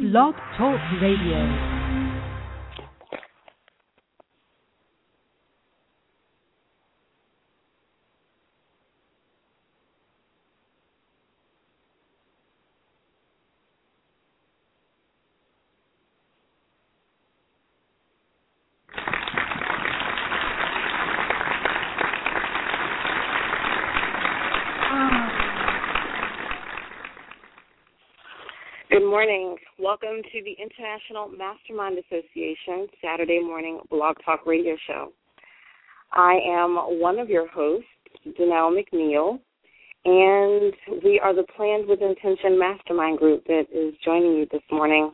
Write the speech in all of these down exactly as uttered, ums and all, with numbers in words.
Blog Talk Radio. Good morning. Welcome to the International Mastermind Association Saturday morning Blog Talk Radio show. I am one of your hosts, Janelle McNeil, and we are the Planned with Intention Mastermind group that is joining you this morning.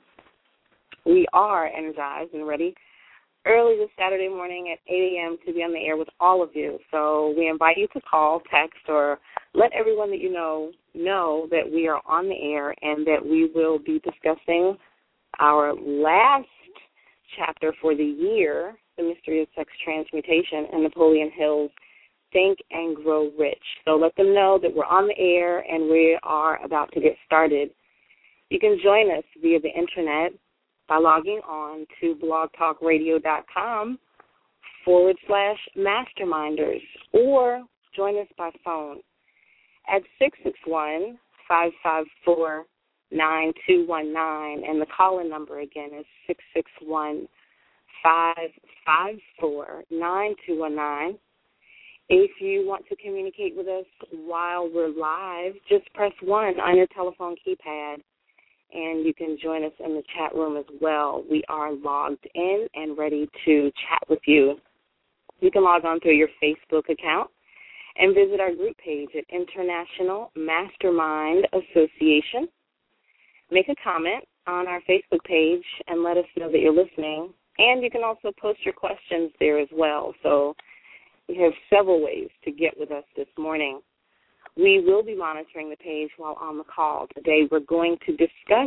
We are energized and ready early this Saturday morning at eight a.m. to be on the air with all of you. So we invite you to call, text, or let everyone that you know know that we are on the air and that we will be discussing our last chapter for the year, The Mystery of Sex Transmutation, and Napoleon Hill's Think and Grow Rich. So let them know that we're on the air and we are about to get started. You can join us via the internet by logging on to blogtalkradio.com forward slash masterminders, or join us by phone at six six one, five five four, nine two one nine, and the call-in number again is six six one, five five four, nine two one nine. If you want to communicate with us while we're live, just press one on your telephone keypad, and you can join us in the chat room as well. We are logged in and ready to chat with you. You can log on through your Facebook account and visit our group page at International Mastermind Association. Make a comment on our Facebook page and let us know that you're listening. And you can also post your questions there as well. So we have several ways to get with us this morning. We will be monitoring the page while on the call. Today we're going to discuss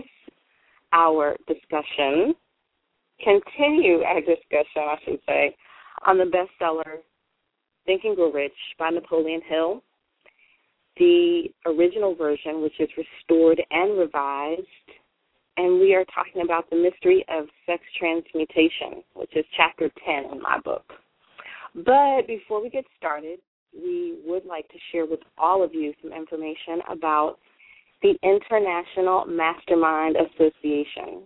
our discussion, continue our discussion, I should say, on the bestseller Think and Grow Rich by Napoleon Hill, the original version, which is restored and revised, and we are talking about the mystery of sex transmutation, which is chapter ten in my book. But before we get started, we would like to share with all of you some information about the International Mastermind Association.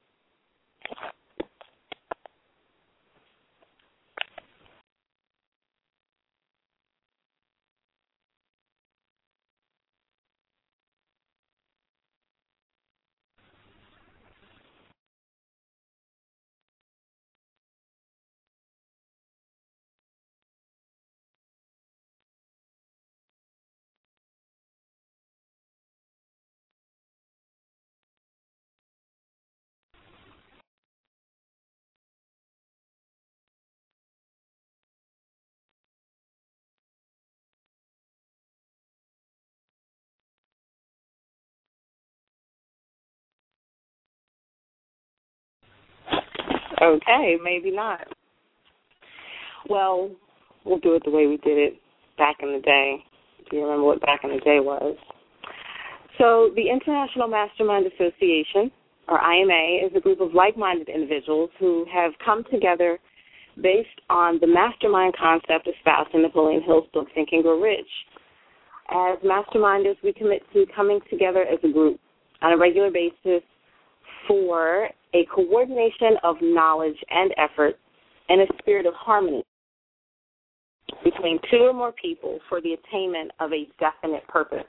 Okay, maybe not. Well, we'll do it the way we did it back in the day. Do you remember what back in the day was? So the International Mastermind Association, or I M A, is a group of like-minded individuals who have come together based on the mastermind concept espoused in Napoleon Hill's book, Think and Grow Rich. As masterminders, we commit to coming together as a group on a regular basis for a coordination of knowledge and effort and a spirit of harmony between two or more people for the attainment of a definite purpose.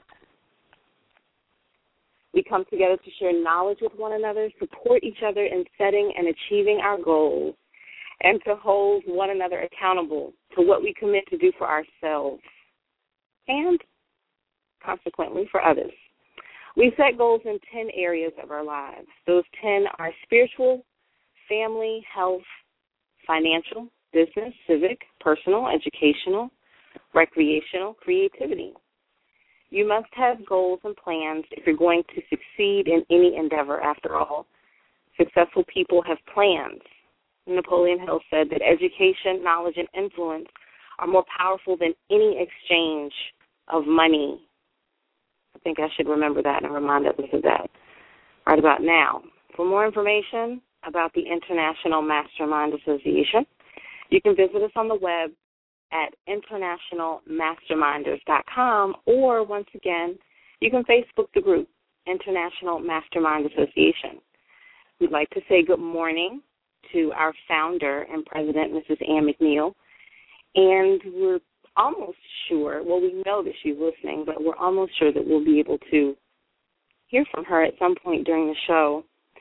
We come together to share knowledge with one another, support each other in setting and achieving our goals, and to hold one another accountable to what we commit to do for ourselves and, consequently, for others. We set goals in ten areas of our lives. Those ten are spiritual, family, health, financial, business, civic, personal, educational, recreational, creativity. You must have goals and plans if you're going to succeed in any endeavor. After all, successful people have plans. Napoleon Hill said that education, knowledge, and influence are more powerful than any exchange of money. I think I should remember that and remind others of that right about now. For more information about the International Mastermind Association, you can visit us on the web at international masterminders dot com, or once again, you can Facebook the group, International Mastermind Association. We'd like to say good morning to our founder and president, Missus Ann McNeil, and we're almost sure, well, we know that she's listening, but we're almost sure that we'll be able to hear from her at some point during the show.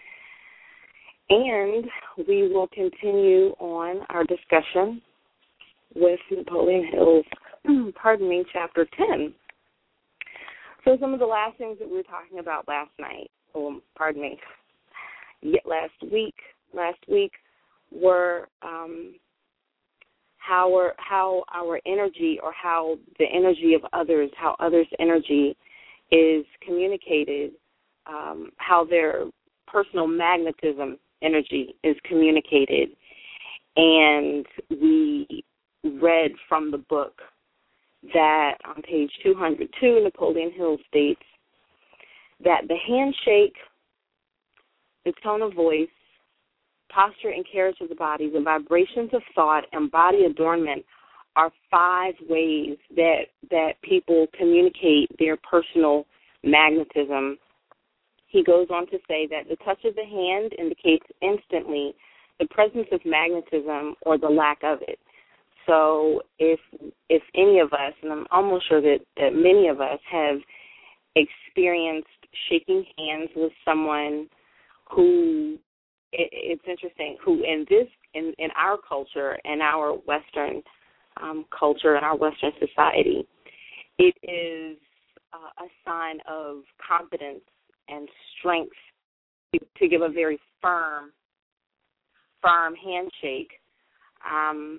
And we will continue on our discussion with Napoleon Hill's, pardon me, Chapter ten. So some of the last things that we were talking about last night, oh, pardon me, last week, last week were um, how, our, how our energy or how the energy of others, how others' energy is communicated, um, how their personal magnetism energy is communicated. And we read from the book that on page two hundred two, Napoleon Hill states that the handshake, the tone of voice, posture and carriage of the body, the vibrations of thought, and body adornment are five ways that that people communicate their personal magnetism. He goes on to say that the touch of the hand indicates instantly the presence of magnetism or the lack of it. So if if any of us, and I'm almost sure that, that many of us have experienced shaking hands with someone who, it, it's interesting, who in this, in, in our culture, in our Western um, culture, in our Western society, it is uh, a sign of confidence and strength to, to give a very firm, firm handshake. Um,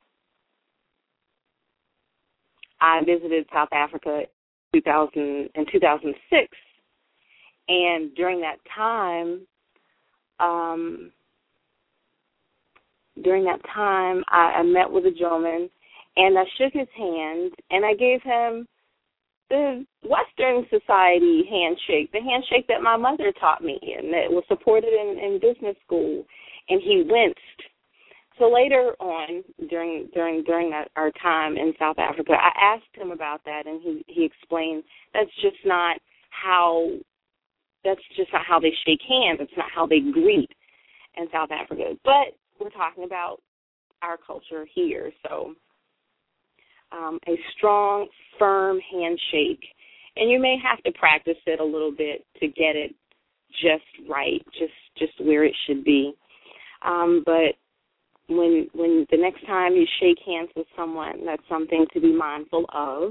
I visited South Africa in two thousand, in two thousand six, and during that time, um, during that time, I, I met with a gentleman, and I shook his hand, and I gave him the Western society handshake, the handshake that my mother taught me and that was supported in, in business school, and he winced. So later on, during during during that, our time in South Africa, I asked him about that, and he, he explained that's just not how that's just not how they shake hands. It's not how they greet in South Africa. But we're talking about our culture here, so um, a strong, firm handshake, and you may have to practice it a little bit to get it just right, just just where it should be. Um, but When when the next time you shake hands with someone, that's something to be mindful of.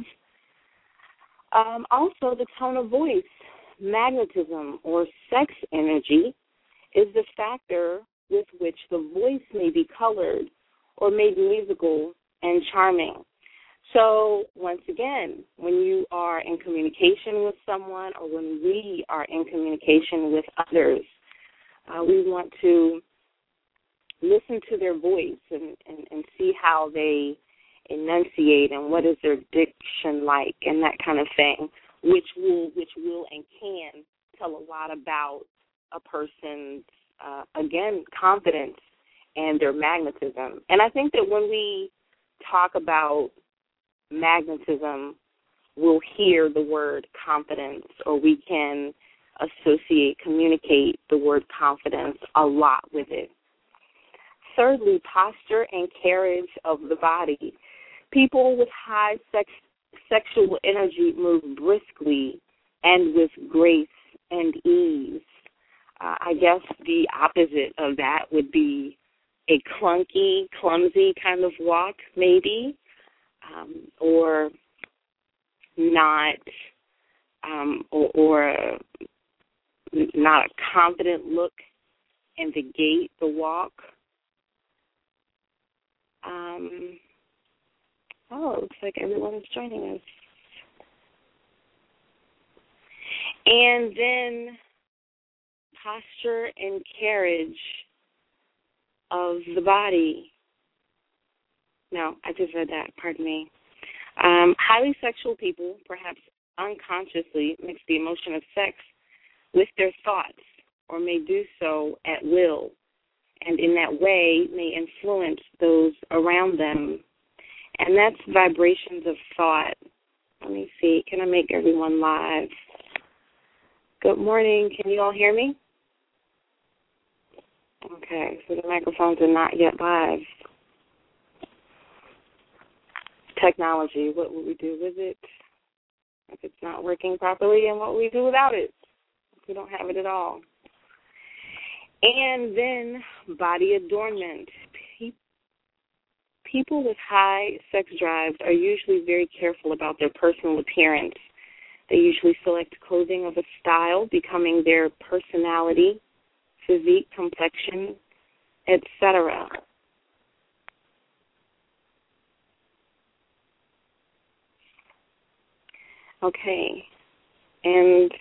Um, also, the tone of voice, magnetism, or sex energy is the factor with which the voice may be colored or made musical and charming. So, once again, when you are in communication with someone or when we are in communication with others, uh, we want to listen to their voice and, and, and see how they enunciate and what is their diction like and that kind of thing, which will which will and can tell a lot about a person's, uh, again, confidence and their magnetism. And I think that when we talk about magnetism, we'll hear the word confidence, or we can associate, communicate the word confidence a lot with it. Thirdly, posture and carriage of the body. People with high sex, sexual energy move briskly and with grace and ease. Uh, I guess the opposite of that would be a clunky, clumsy kind of walk, maybe, um, or not, um, or, or a, not a confident look in the gait, the walk. Um, oh, it looks like everyone is joining us. And then posture and carriage of the body. No, I just read that, pardon me. Um, highly sexual people, perhaps unconsciously, mix the emotion of sex with their thoughts or may do so at will, and in that way may influence those around them. And that's vibrations of thought. Let me see. Can I make everyone live? Good morning. Can you all hear me? Okay, so the microphones are not yet live. Technology, what would we do with it if it's not working properly, and what would we do without it if we don't have it at all? And then body adornment. People with high sex drives are usually very careful about their personal appearance. They usually select clothing of a style becoming their personality, physique, complexion, et cetera. Okay, and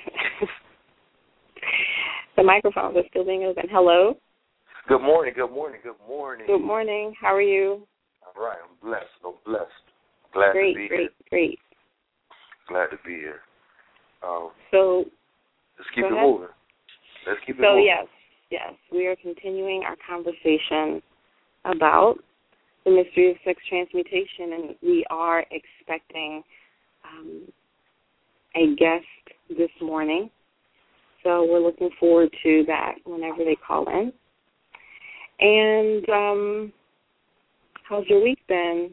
the microphones are still being open. Hello? Good morning, good morning, good morning. Good morning. How are you? All right, I'm blessed. I'm blessed. Glad great, to be great, here. Great, Glad to be here. Um, so, let's keep it ahead. moving. Let's keep it so moving. yes, yes, we are continuing our conversation about the mystery of sex transmutation, and we are expecting um, a guest this morning. So we're looking forward to that whenever they call in. And um, how's your week been?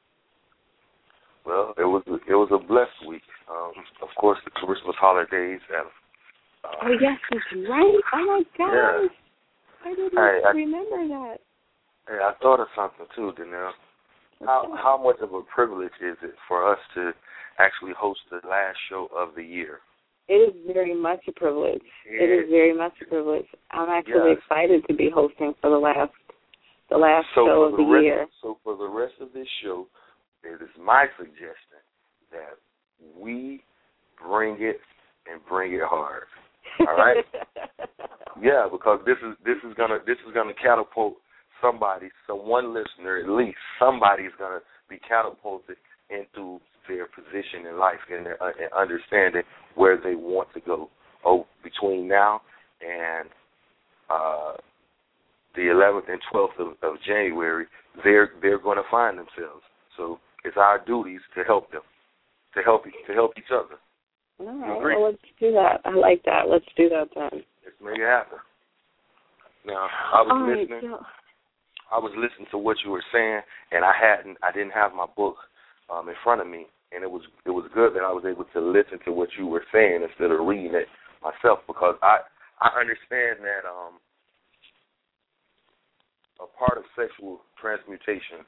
Well, it was it was a blessed week. Um, of course, the Christmas holidays have. Uh, oh yes, that's right. Oh my gosh, yeah. I didn't hey, I, remember that. Hey, I thought of something too, Danelle. How how much of a privilege is it for us to actually host the last show of the year? It is very much a privilege. Yeah. It is very much a privilege. I'm actually yes. excited to be hosting for the last the last so show of the, the rest, year. So for the rest of this show, it is my suggestion that we bring it and bring it hard. All right? yeah, because this is this is gonna this is gonna catapult somebody, so one listener at least, somebody's gonna be catapulted into their position in life and their uh, and understanding where they want to go. Oh, between now and uh, the eleventh and twelfth of, of January, they're they're going to find themselves. So it's our duties to help them, to help to help each other. All right, well, let's do that. I like that. Let's do that then. Let's make it happen. Now, I was All listening. Right, so. I was listening to what you were saying, and I hadn't. I didn't have my book um, in front of me, and it was it was good that I was able to listen to what you were saying instead of reading it myself, because I I understand that um, a part of sexual transmutation,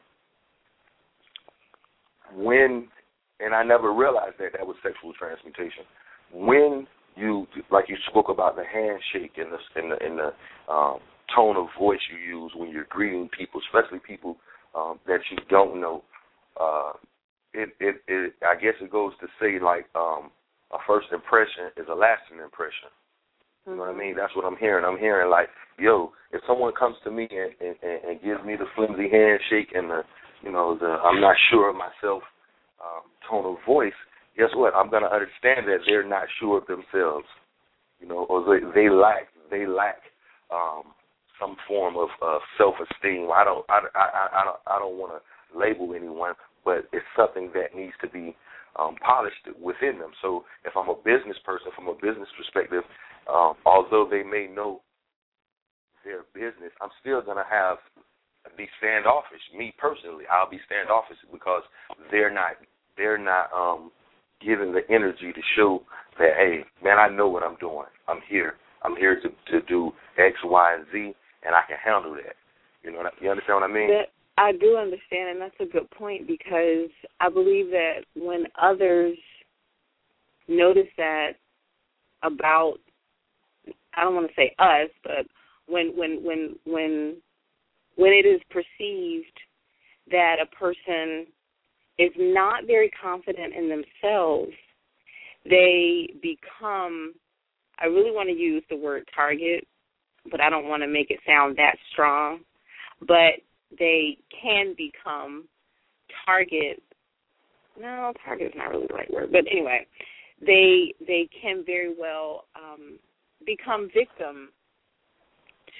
when, and I never realized that that was sexual transmutation, when you, like you spoke about the handshake and the and the, and the um, tone of voice you use when you're greeting people, especially people um, that you don't know. Uh, it, it, it, I guess it goes to say, like, um, a first impression is a lasting impression. You know what I mean? That's what I'm hearing. I'm hearing, like, yo, if someone comes to me and, and, and gives me the flimsy handshake and the, you know, the I'm not sure of myself um, tone of voice, guess what? I'm going to understand that they're not sure of themselves, you know, or they, they lack, they lack um, some form of uh, self-esteem. I don't, I, I, I don't, I don't want to label anyone, but it's something that needs to be um, polished within them. So if I'm a business person, from a business perspective, um, although they may know their business, I'm still going to have be standoffish. Me personally, I'll be standoffish because they're not, they're not um, given the energy to show that, hey, man, I know what I'm doing. I'm here. I'm here to, to do X, Y, and Z, and I can handle that. You know, you understand what I mean? That, I do understand, and that's a good point, because I believe that when others notice that about, I don't want to say us, but when when when when when it is perceived that a person is not very confident in themselves, they become, I really want to use the word target, but I don't want to make it sound that strong, but they can become target, no, target is not really the right word, but anyway, they they can very well um, become victim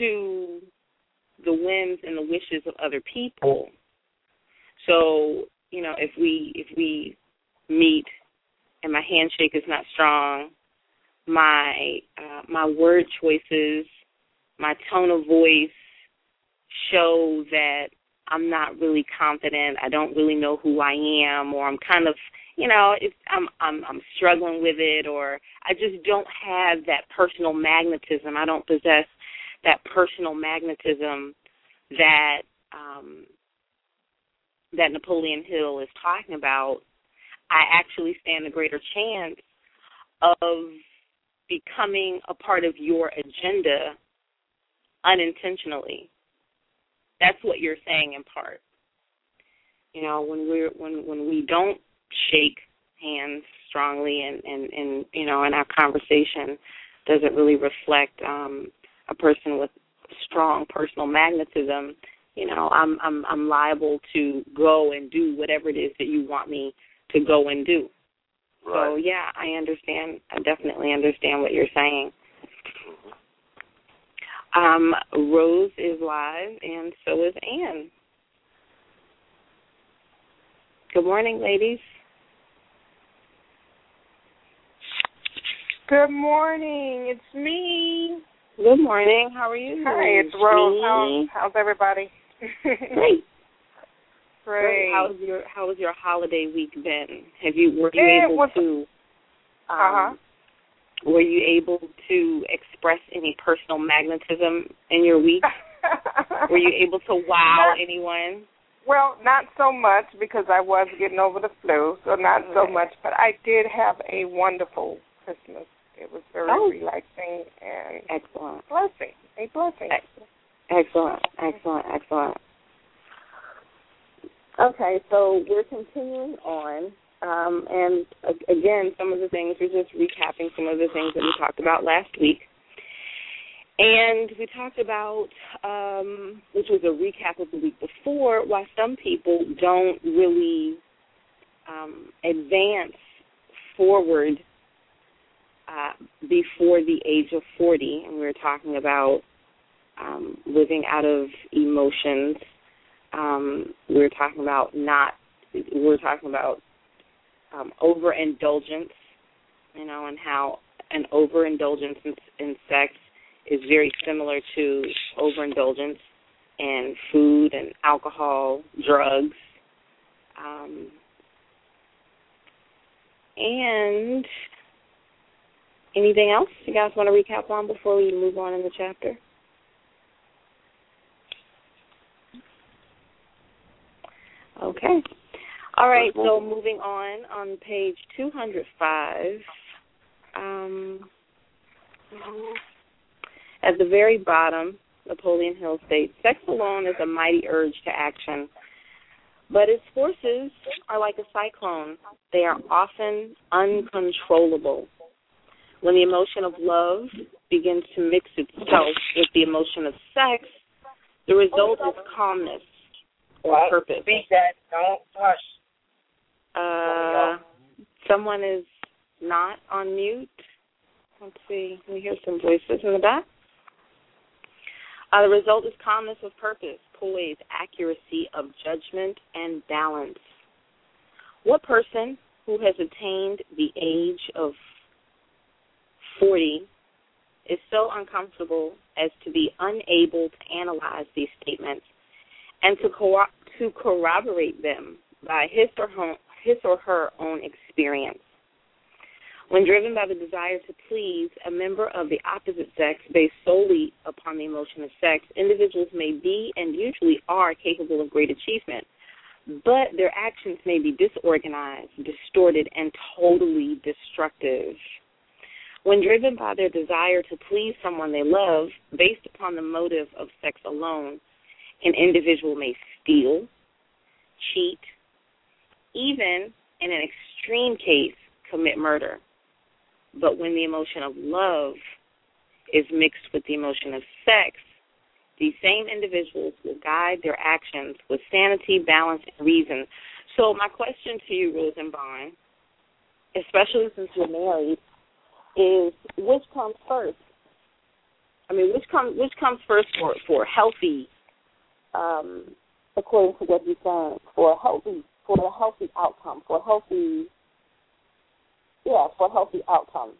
to the whims and the wishes of other people. So, you know, if we if we meet and my handshake is not strong, my uh, my word choices, my tone of voice show that I'm not really confident, I don't really know who I am, or I'm kind of, you know, it's, I'm I'm I'm struggling with it, or I just don't have that personal magnetism. I don't possess that personal magnetism that um, that Napoleon Hill is talking about. I actually stand a greater chance of becoming a part of your agenda unintentionally. That's what you're saying in part. You know, when we're when when we don't shake hands strongly, and, and, and you know, and our conversation doesn't really reflect um, a person with strong personal magnetism, you know, I'm I'm I'm liable to go and do whatever it is that you want me to go and do. Right. So yeah, I understand. I definitely understand what you're saying. Um, Rose is live, and so is Ann. Good morning, ladies. Good morning. It's me. Good morning. How are you? Hi, it's Rose. How, how's everybody? Great. Great. How's your How has your holiday week been? Have you Were you it able was, to? Um, uh-huh. Were you able to express any personal magnetism in your week? Were you able to wow not, anyone? Well, not so much because I was getting over the flu, so not okay. so much. But I did have a wonderful Christmas. It was very oh. relaxing and excellent. blessing. A blessing. Excellent. Excellent. Excellent. Okay, so we're continuing on. Um, and, uh, again, some of the things, we're just recapping some of the things that we talked about last week. And we talked about, um, which was a recap of the week before, why some people don't really um, advance forward uh, before the age of forty. And we were talking about um, living out of emotions. Um, we were talking about not, we were talking about Um, overindulgence, you know, and how an overindulgence in, in sex is very similar to overindulgence in food and alcohol, drugs. Um, and anything else you guys want to recap on before we move on in the chapter? Okay. All right, so moving on, on page two hundred five, um, at the very bottom, Napoleon Hill states, sex alone is a mighty urge to action, but its forces are like a cyclone. They are often uncontrollable. When the emotion of love begins to mix itself with the emotion of sex, the result is calmness or purpose. Speak that, don't hush. Uh, someone is not on mute. Let's see. We hear some voices in the back. Uh, the result is calmness with purpose, poise, accuracy of judgment, and balance. What person who has attained the age of forty is so uncomfortable as to be unable to analyze these statements and to, co- to corroborate them by his or her his or her own experience? When driven by the desire to please a member of the opposite sex based solely upon the emotion of sex, individuals may be and usually are capable of great achievement, but their actions may be disorganized, distorted, and totally destructive. When driven by their desire to please someone they love based upon the motive of sex alone, an individual may steal, cheat, even in an extreme case, commit murder. But when the emotion of love is mixed with the emotion of sex, these same individuals will guide their actions with sanity, balance, and reason. So my question to you, Rose and Vaughn, especially since you're married, is which comes first, I mean, which comes which comes first for for healthy, um, according to what you're saying, for a healthy for a healthy outcome, for a healthy, yeah, for a healthy outcome.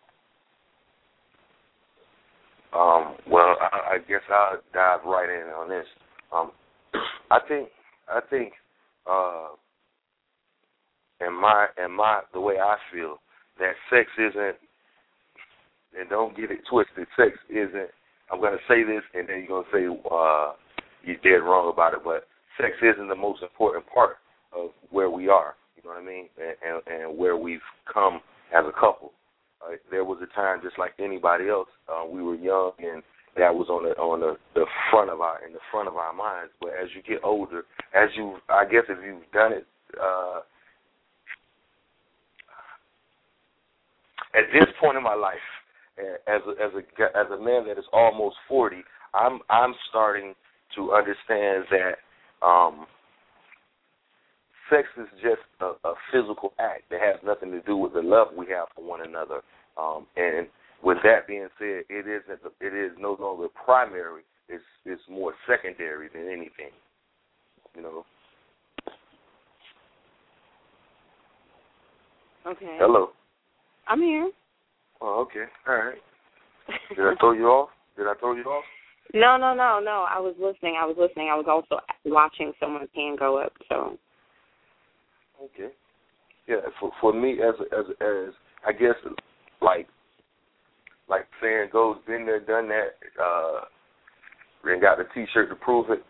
Um, well, I, I guess I'll dive right in on this. Um, I think I think uh, in my in my the way I feel that sex isn't, and don't get it twisted, sex isn't. I'm gonna say this, and then you're gonna say uh, you're dead wrong about it, but sex isn't the most important part of where we are. You know what I mean, and and, and where we've come as a couple. Uh, there was a time, just like anybody else, uh, we were young, and that was on the on the, the front of our in the front of our minds. But as you get older, as you, I guess, if you've done it uh, at this point in my life, as a, as a as a man that is almost forty, I'm I'm starting to understand that um, sex is just a, a physical act that has nothing to do with the love we have for one another. Um, and with that being said, it isn't. It is no longer primary. It's it's more secondary than anything. You know. Okay. Hello. I'm here. Oh, okay. All right. Did I throw you off? Did I throw you off? No, no, no, no. I was listening. I was listening. I was also watching someone's hand go up. So. Okay. Yeah. For for me, as as as I guess, like like saying goes, been there, done that, uh, and got the T-shirt to prove it.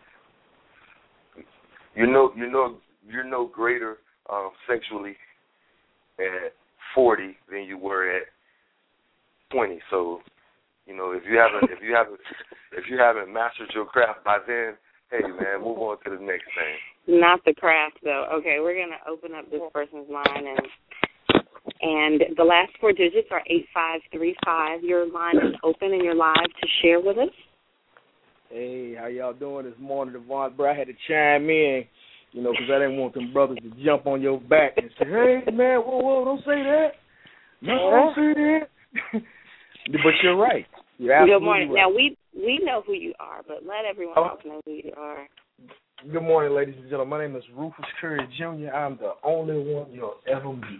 You know, you know, you're no greater um, sexually at forty than you were at twenty. So, you know, if you haven't, if you haven't, if you haven't mastered your craft by then, hey man, move on to the next thing. Not the craft though. Okay, we're gonna open up this person's line, and and the last four digits are eight five three five. Your line is open and you're live to share with us. Hey, how y'all doing this morning, Devon? Bro, I had to chime in, you know, because I didn't want them brothers to jump on your back and say, hey, man, whoa, whoa, don't say that. No, don't say that. But you're right. You're absolutely Good morning. right. Now, we we know who you are, but let everyone else know who you are. Good morning, ladies and gentlemen. My name is Rufus Curry Junior I'm the only one you'll ever meet.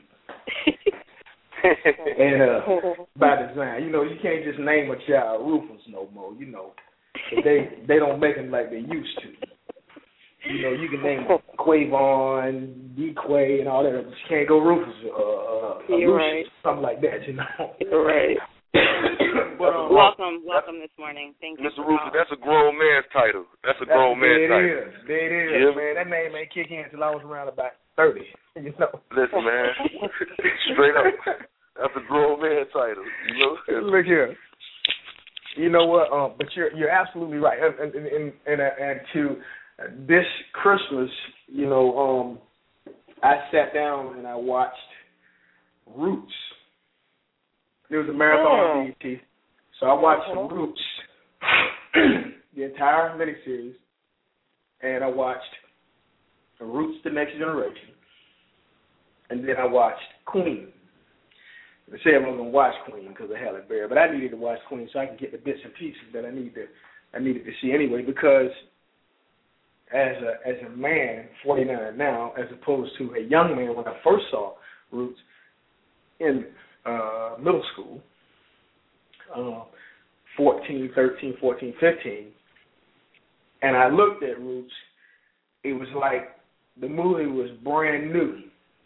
And uh, by design, you know, you can't just name a child Rufus no more, you know. They they don't make them like they used to. You know, you can name Quavon, D-Quay, and all that. But you can't go Rufus or uh, You're Lucius, right. something like that, you know. You're right. But, um, welcome, welcome this morning. Thank you. Mister Rufus, that's a grown man's title. That's a grown man's title. There it is. There it is, yeah. man. That name ain't kick in until I was around about thirty, you know. Listen, man, straight up, that's a grown man's title, you know. Look here. You know what? Um, but you're you're absolutely right. And and and, and, and to this Christmas, you know, um, I sat down and I watched Roots. It was a marathon on B E T, so I watched uh-huh. Roots, the entire miniseries, and I watched Roots: The Next Generation, and then I watched Queen. I said I wasn't gonna watch Queen because of Halle Berry, but I needed to watch Queen so I could get the bits and pieces that I need to I needed to see anyway. Because as a as a man, forty-nine now, as opposed to a young man when I first saw Roots in uh, middle school, uh, fourteen, thirteen, fourteen, fifteen, and I looked at Roots, it was like the movie was brand new,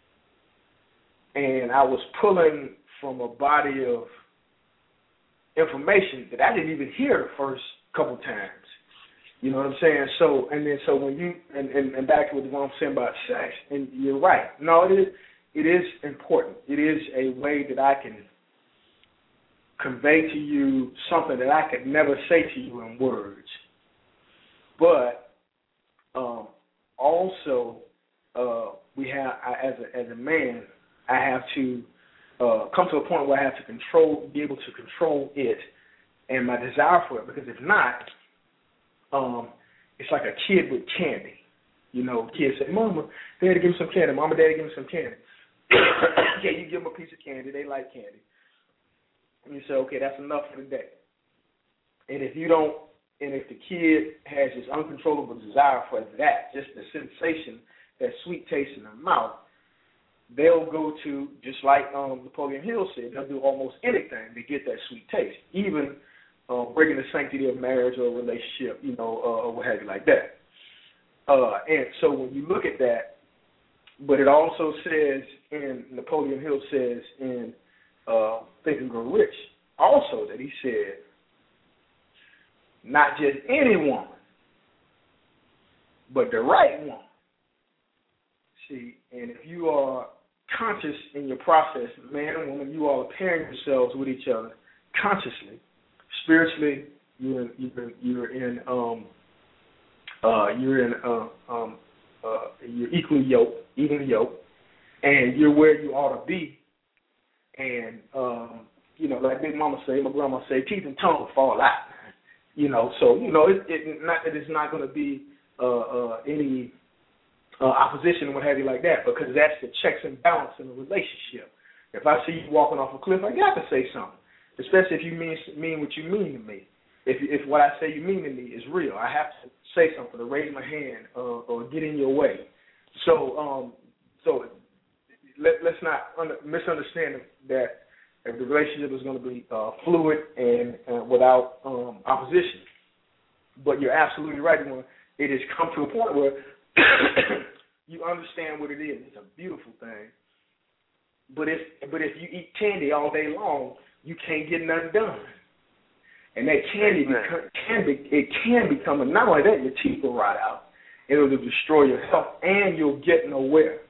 and I was pulling from a body of information that I didn't even hear the first couple times. You know what I'm saying? So, and then so when you, and, and, and back to what I'm saying about sex, and you're right. No, it is, it is important. It is a way that I can convey to you something that I could never say to you in words. But um, also, uh, we have, I, as a, as a man, I have to Uh, come to a point where I have to control, be able to control it and my desire for it. Because if not, um, it's like a kid with candy. You know, kids say, Mama, Daddy, give me some candy. Mama, Daddy, give me some candy. Yeah, you give them a piece of candy. They like candy. And you say, okay, that's enough for the day. And if you don't, and if the kid has this uncontrollable desire for that, just the sensation, that sweet taste in the mouth, they'll go to, just like um, Napoleon Hill said, they'll do almost anything to get that sweet taste, even uh, breaking the sanctity of marriage or a relationship, you know, uh, or what have you like that. Uh, and so when you look at that, but it also says, in Napoleon Hill says in uh, Think and Grow Rich, also that he said, not just any woman, but the right one. See, and if you are conscious in your process, man and woman, you all are pairing yourselves with each other consciously, spiritually. You're in, you're in, you're in, um, uh, you're in, uh, um, uh, you're equally yoked, even yoked, and you're where you ought to be. And um, you know, like Big Mama say, my grandma say, teeth and tongue fall out. You know, so you know, it, it not that it's not going to be uh, uh, any uh, opposition and what have you like that, because that's the checks and balance in a relationship. If I see you walking off a cliff, I got to say something, especially if you mean mean what you mean to me. If if what I say you mean to me is real, I have to say something, or raise my hand, uh, or get in your way. So um, so let, let's not under, misunderstand that. If the relationship is going to be uh, fluid and uh, without um, opposition. But you're absolutely right, when it has come to a point where you understand what it is. It's a beautiful thing. But if but if you eat candy all day long, you can't get nothing done. And that candy become, can be it can become, and not only that, your teeth will rot out. It'll destroy your health, and you'll get nowhere.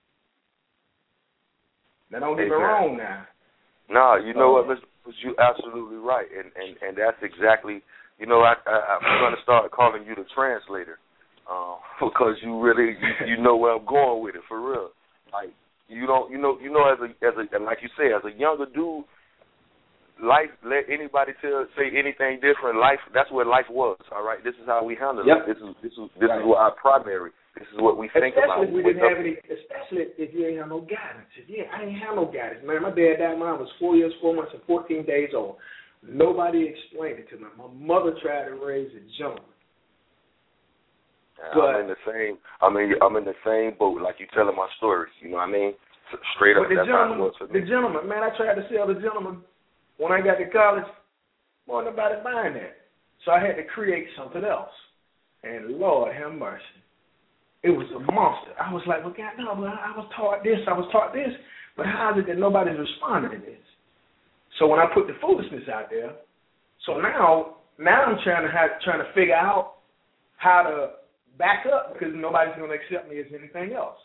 Now, don't get me wrong now. No, you know what, Mister You're absolutely right, and, and, and that's exactly, you know, I, I, I'm going to start calling you the translator, uh, because you really, you, you know where I'm going with it, for real. Like, you don't, you know, you know, as a, as a, and like you say, as a younger dude, life, let anybody tell, say anything different. Life, that's where life was. All right, this is how we handle yep. it. This is, this is, this right. is what our primary. This is what we think especially about. If we didn't have any, especially if you ain't have no guidance. If you, I ain't have no guidance, man. My dad died when I was four years, four months, and fourteen days old. Nobody explained it to me. My mother tried to raise a gentleman. Yeah, but, I'm in the same. I mean, I'm in the same boat. Like you telling my story. You know what I mean? Straight up. But the that's gentleman, how it was for me. the gentleman, man. I tried to sell the gentleman when I got to college. Wasn't nobody buying that, so I had to create something else. And Lord have mercy. It was a monster. I was like, well, God, no, well, I was taught this, I was taught this, but how is it that nobody's responding to this? So when I put the foolishness out there, so now, now I'm trying to have, trying to figure out how to back up, because nobody's going to accept me as anything else.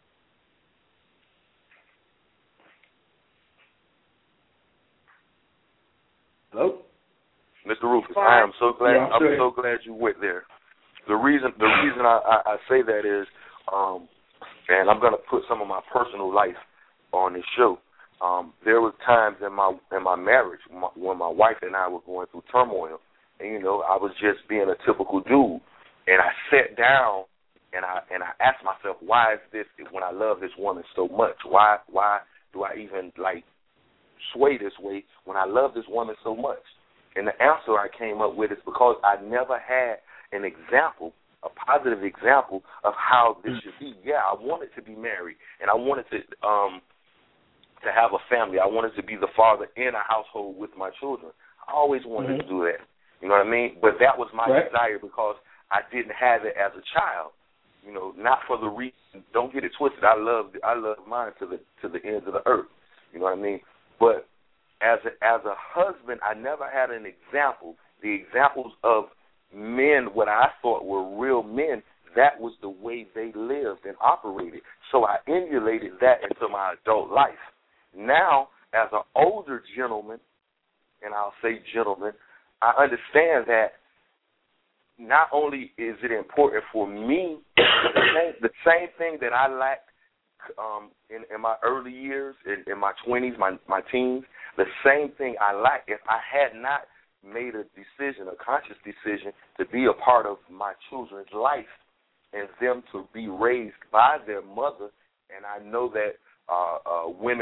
Hello, Mister Rufus, I am so glad. Yeah, I'm, I'm so glad you went there. The reason the reason I, I, I say that is, um, and I'm going to put some of my personal life on this show. Um, there was times in my in my marriage my, when my wife and I were going through turmoil, and you know I was just being a typical dude, and I sat down and I and I asked myself, why is this when I love this woman so much? Why why do I even like sway this way when I love this woman so much? And the answer I came up with is because I never had an example, a positive example of how this should be. Yeah, I wanted to be married, and I wanted to um, to have a family. I wanted to be the father in a household with my children. I always wanted mm-hmm. to do that. You know what I mean? But that was my right. desire because I didn't have it as a child. You know, not for the reason. Don't get it twisted. I love I love mine to the to the ends of the earth. You know what I mean? But as a, as a husband, I never had an example. The examples of men, what I thought were real men, that was the way they lived and operated. So I emulated that into my adult life. Now, as an older gentleman, and I'll say gentleman, I understand that not only is it important for me, the same, the same thing that I lacked um, in, in my early years, in, in my twenties, my, my teens, the same thing I lacked if I had not made a decision, a conscious decision, to be a part of my children's life and them to be raised by their mother. And I know that uh, uh, women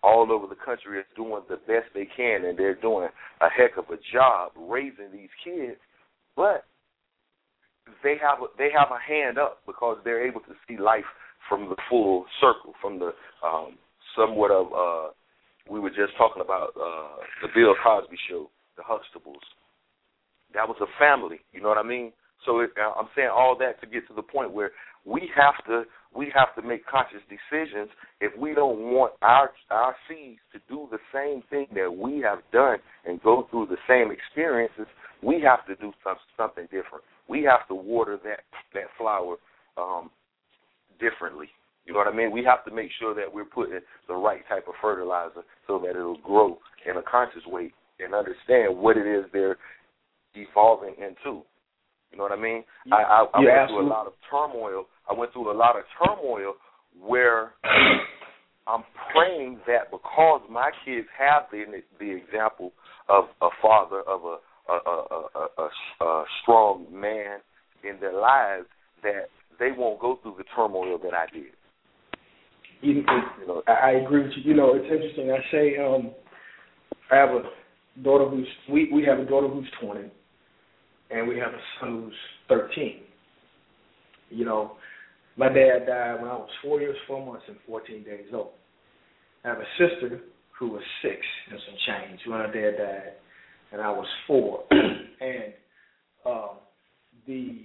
all over the country is doing the best they can, and they're doing a heck of a job raising these kids, but they have a, they have a hand up because they're able to see life from the full circle, from the um, somewhat of, uh, we were just talking about uh, the Bill Cosby show, the Huxtables. That was a family, you know what I mean? So it, I'm saying all that to get to the point where we have to we have to make conscious decisions. If we don't want our our seeds to do the same thing that we have done and go through the same experiences, we have to do some, something different. We have to water that that flower um, differently. You know what I mean? We have to make sure that we're putting the right type of fertilizer so that it'll grow in a conscious way and understand what it is they're evolving into. You know what I mean? Yeah. I, I, I yeah, went absolutely. through a lot of turmoil. I went through a lot of turmoil where I'm praying that because my kids have the the example of a father, of a a, a, a, a, a strong man in their lives, that they won't go through the turmoil that I did. You, you know, I, I agree with you. You know, it's interesting. I say um, I have a daughter who's we, we have a daughter who's twenty. And we have a son who's thirteen. You know, my dad died when I was four years, four months, and fourteen days old. I have a sister who was six and some change when her dad died, and I was four. and um, the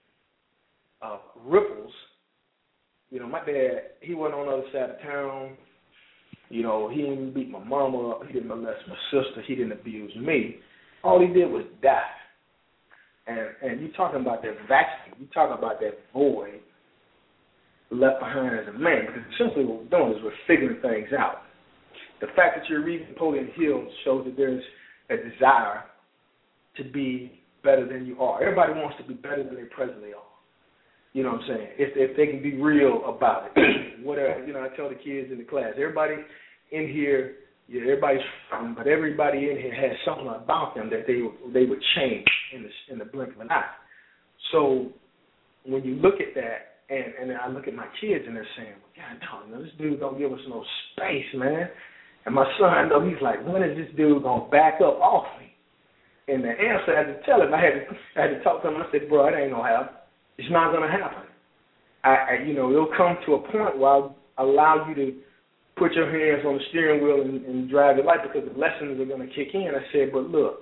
uh, ripples, you know, my dad, he wasn't on the other side of town. You know, he didn't beat my mama up. He didn't molest my sister. He didn't abuse me. All he did was die. And and you're talking about that vacuum, you're talking about that void left behind as a man, because essentially what we're doing is we're figuring things out. The fact that you're reading Napoleon Hill shows that there's a desire to be better than you are. Everybody wants to be better than they presently are. You know what I'm saying? If if they can be real about it. Whatever, you know, I tell the kids in the class, everybody in here, yeah, everybody's, but everybody in here has something about them that they they would change in the in the blink of an eye. So when you look at that, and and I look at my kids and they're saying, God, no, this dude don't give us no space, man. And my son, though, he's like, when is this dude gonna back up off me? And the answer, I had to tell him, I had to I had to talk to him. I said, bro, it ain't gonna happen. It's not gonna happen. I, I you know, it'll come to a point where I'll allow you to put your hands on the steering wheel and, and drive your life, because the lessons are going to kick in. I said, but look,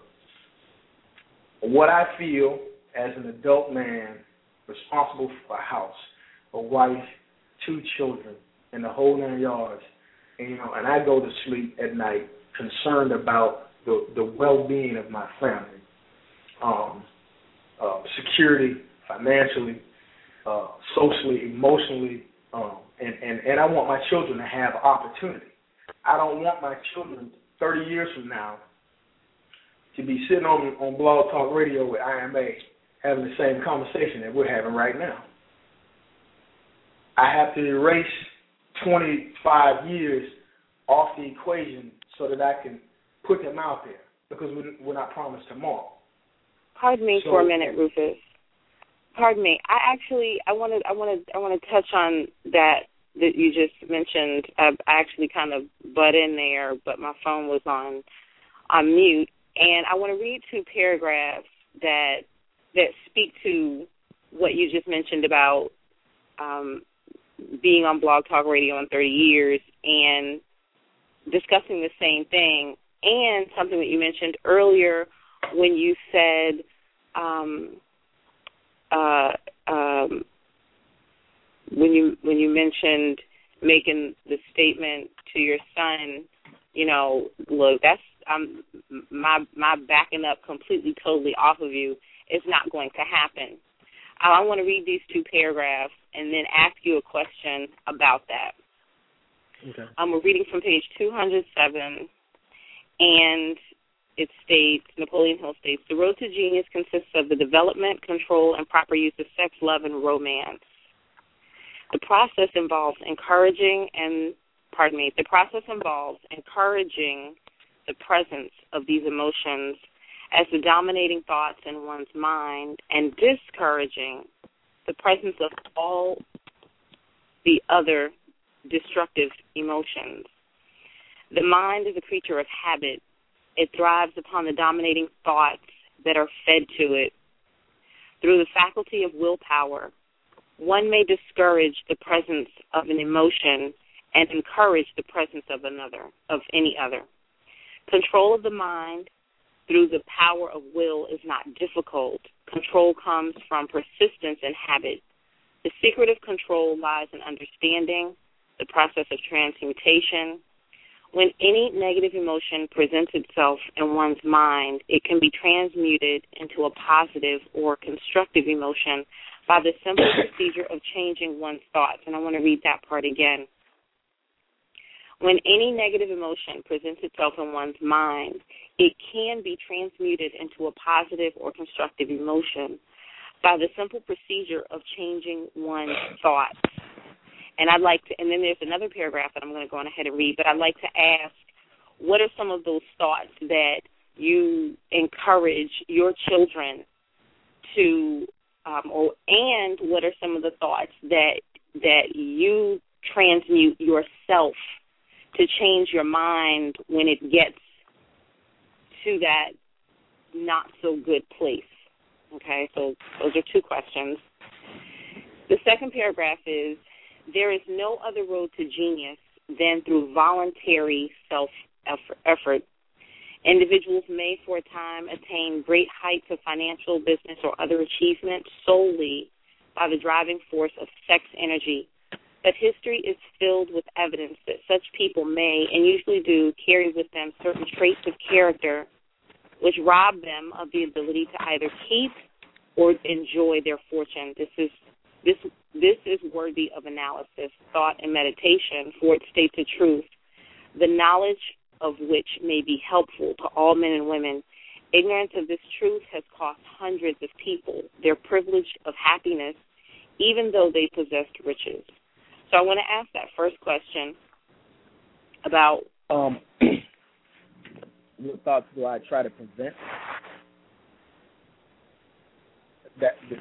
what I feel as an adult man responsible for a house, a wife, two children, and the whole nine yards, and, you know, and I go to sleep at night concerned about the, the well-being of my family, um, uh, security, financially, uh, socially, emotionally, um, And, and, and I want my children to have opportunity. I don't want my children thirty years from now to be sitting on, on Blog Talk Radio with I M A having the same conversation that we're having right now. I have to erase twenty-five years off the equation so that I can put them out there, because we're, we're not promised tomorrow. Pardon me so, for a minute, Rufus. Pardon me. I actually I wanted I wanted I want to touch on that that you just mentioned. I, I actually kind of butt in there, but my phone was on on mute, and I want to read two paragraphs that that speak to what you just mentioned about um, being on Blog Talk Radio in thirty years and discussing the same thing, and something that you mentioned earlier when you said. Um, Uh, um, when you when you mentioned making the statement to your son, you know, look, that's um, my my backing up completely, totally off of you is not going to happen. I want to read these two paragraphs and then ask you a question about that. Okay. Um, we're reading from page two hundred seven, and it states, Napoleon Hill states, the road to genius consists of the development, control, and proper use of sex, love, and romance. The process involves encouraging and, pardon me, the process involves encouraging the presence of these emotions as the dominating thoughts in one's mind and discouraging the presence of all the other destructive emotions. The mind is a creature of habit. It thrives upon the dominating thoughts that are fed to it. Through the faculty of willpower, one may discourage the presence of an emotion and encourage the presence of another, of any other. Control of the mind through the power of will is not difficult. Control comes from persistence and habit. The secret of control lies in understanding the process of transmutation. When any negative emotion presents itself in one's mind, it can be transmuted into a positive or constructive emotion by the simple procedure of changing one's thoughts. And I want to read that part again. When any negative emotion presents itself in one's mind, it can be transmuted into a positive or constructive emotion by the simple procedure of changing one's thoughts. And I'd like to, and then there's another paragraph that I'm going to go on ahead and read, but I'd like to ask, what are some of those thoughts that you encourage your children to, um, or, and what are some of the thoughts that that you transmute yourself to change your mind when it gets to that not so good place? Okay, so those are two questions. The second paragraph is, there is no other road to genius than through voluntary self-effort. Individuals may for a time attain great heights of financial, business, or other achievement solely by the driving force of sex energy. But history is filled with evidence that such people may, and usually do, carry with them certain traits of character which rob them of the ability to either keep or enjoy their fortune. This is This this is worthy of analysis, thought, and meditation, for it states a truth, the knowledge of which may be helpful to all men and women. Ignorance of this truth has cost hundreds of people their privilege of happiness, even though they possessed riches. So I want to ask that first question about... Um, what thoughts do I try to prevent? That... that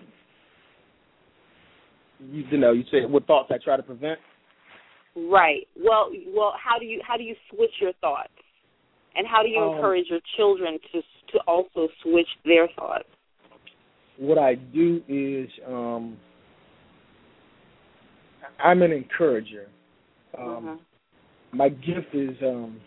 You, you know, you said what thoughts I try to prevent. Right. Well, well, how do you how do you switch your thoughts, and how do you um, encourage your children to to also switch their thoughts? What I do is um, I'm an encourager. Um, mm-hmm. My gift is um,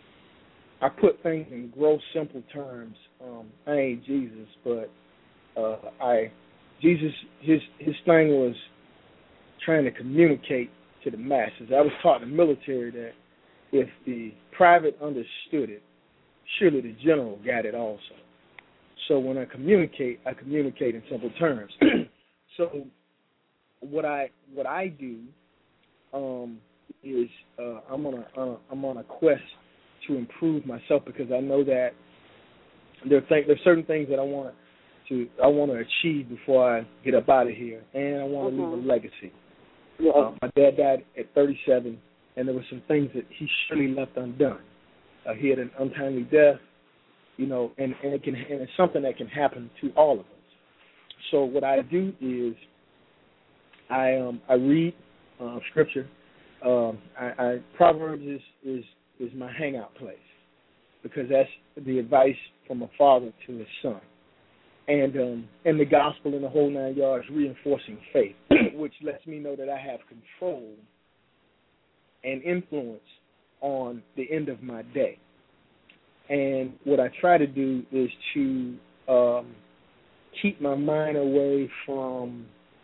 I put things in gross, simple terms. Um, I ain't Jesus, but uh, I Jesus his his thing was trying to communicate to the masses. I was taught in the military that if the private understood it, surely the general got it also. So when I communicate, I communicate in simple terms. So what I what I do um, is uh, I'm on a uh, I'm on a quest to improve myself, because I know that there are th- there's certain things that I want to I want to achieve before I get up out of here, and I want to mm-hmm. leave a legacy. Yeah. Uh, my dad died at thirty-seven, and there were some things that he surely left undone. Uh, he had an untimely death, you know, and, and it can and it's something that can happen to all of us. So what I do is I um, I read uh, scripture. Um, I, I Proverbs is, is is my hangout place, because that's the advice from a father to his son. And um, and the gospel in the whole nine yards, reinforcing faith, which lets me know that I have control and influence on the end of my day. And what I try to do is to um, keep my mind away from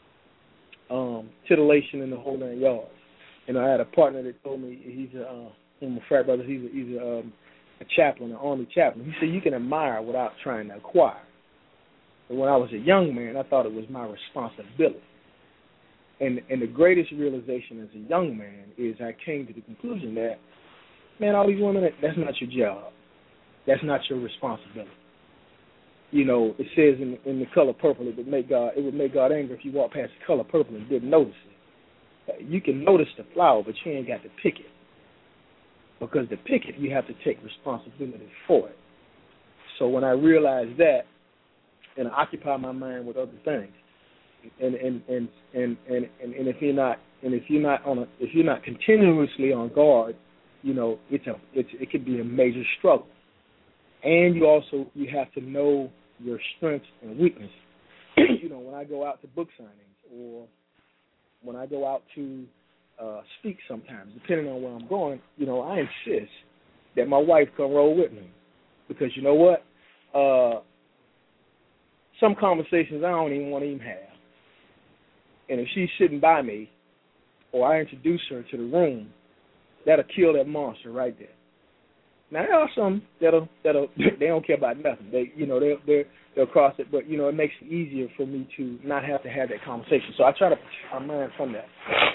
um, titillation in the whole nine yards. And I had a partner that told me, he's a, uh, one of my frat brothers, he's a, he's a, um, a chaplain, an army chaplain. He said you can admire without trying to acquire. But when I was a young man, I thought it was my responsibility. And and the greatest realization as a young man is I came to the conclusion that, man, all these women, that's not your job. That's not your responsibility. You know, it says in, in The Color Purple, it would make God it would make God angry if you walked past the color purple and didn't notice it. You can notice the flower, but you ain't got to pick it. Because to pick it, you have to take responsibility for it. So when I realized that, and I occupy my mind with other things, and and and and and, and, and if you're not and if you're not on a, if you're not continuously on guard, you know, it's a it's it could be a major struggle. And you also you have to know your strengths and weaknesses. You know, when I go out to book signings or when I go out to uh, speak sometimes, depending on where I'm going, you know, I insist that my wife come roll with me. Because you know what? Uh, some conversations I don't even want to even have. And if she's sitting by me or I introduce her to the room, that'll kill that monster right there. Now there are some that'll that'll they don't care about nothing. They you know they they they'll cross it, but you know it makes it easier for me to not have to have that conversation. So I try to protect my mind from that.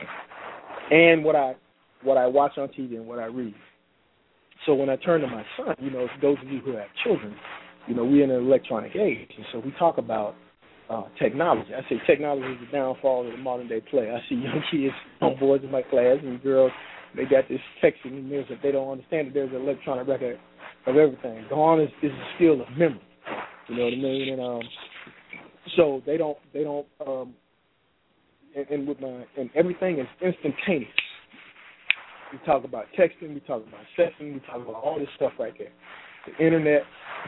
And what I what I watch on T V and what I read. So when I turn to my son, you know, those of you who have children, you know, we're in an electronic age, and so we talk about uh, technology. I say technology is the downfall of the modern day play. I see young kids on boards in my class and girls. They got this texting in there that they don't understand that there's an electronic record of everything. Gone is, is the skill of memory. You know what I mean? And um, so they don't they don't um, and, and with my and everything is instantaneous. We talk about texting, we talk about sexting, we talk about all this stuff right there. The internet.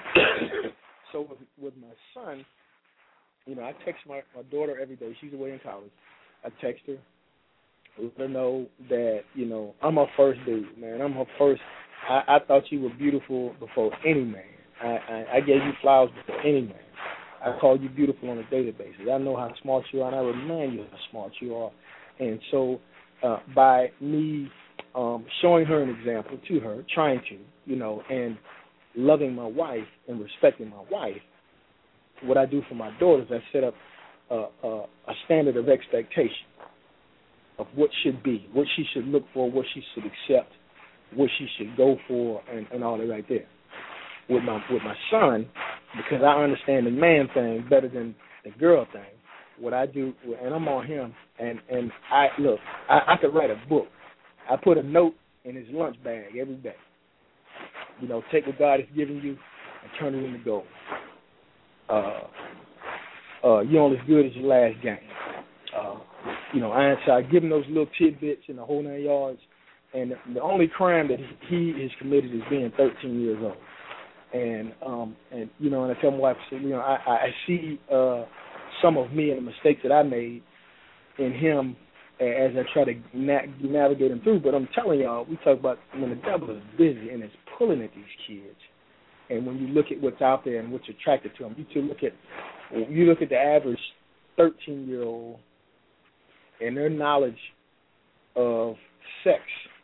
So with, with my son, you know, I text my, my daughter every day. She's away in college. I text her. Let her know that, you know, I'm her first dude, man. I'm her first. I, I thought you were beautiful before any man. I, I, I gave you flowers before any man. I called you beautiful on a daily basis. I know how smart you are, and I remind you how smart you are. And so uh, by me um, showing her an example to her, trying to, you know, and loving my wife and respecting my wife, what I do for my daughters, I set up a, a, a standard of expectation of what should be, what she should look for, what she should accept, what she should go for, and, and all that right there. With my with my son, because I understand the man thing better than the girl thing, what I do, and I'm on him, and, and I, look, I, I could write a book. I put a note in his lunch bag every day. You know, take what God has given you and turn it into gold. Uh, uh, you're only as good as your last game. Uh, you know, I, so I give him those little tidbits in the whole nine yards, and the, the only crime that he, he is committed is being thirteen years old. And um, and you know, and I tell my wife, you know, I, I see uh, some of me and the mistakes that I made in him as I try to na- navigate him through. But I'm telling y'all, we talk about when the devil is busy and it's pulling at these kids. And when you look at what's out there and what's attracted to them, you to look at you look at the average thirteen year old and their knowledge of sex.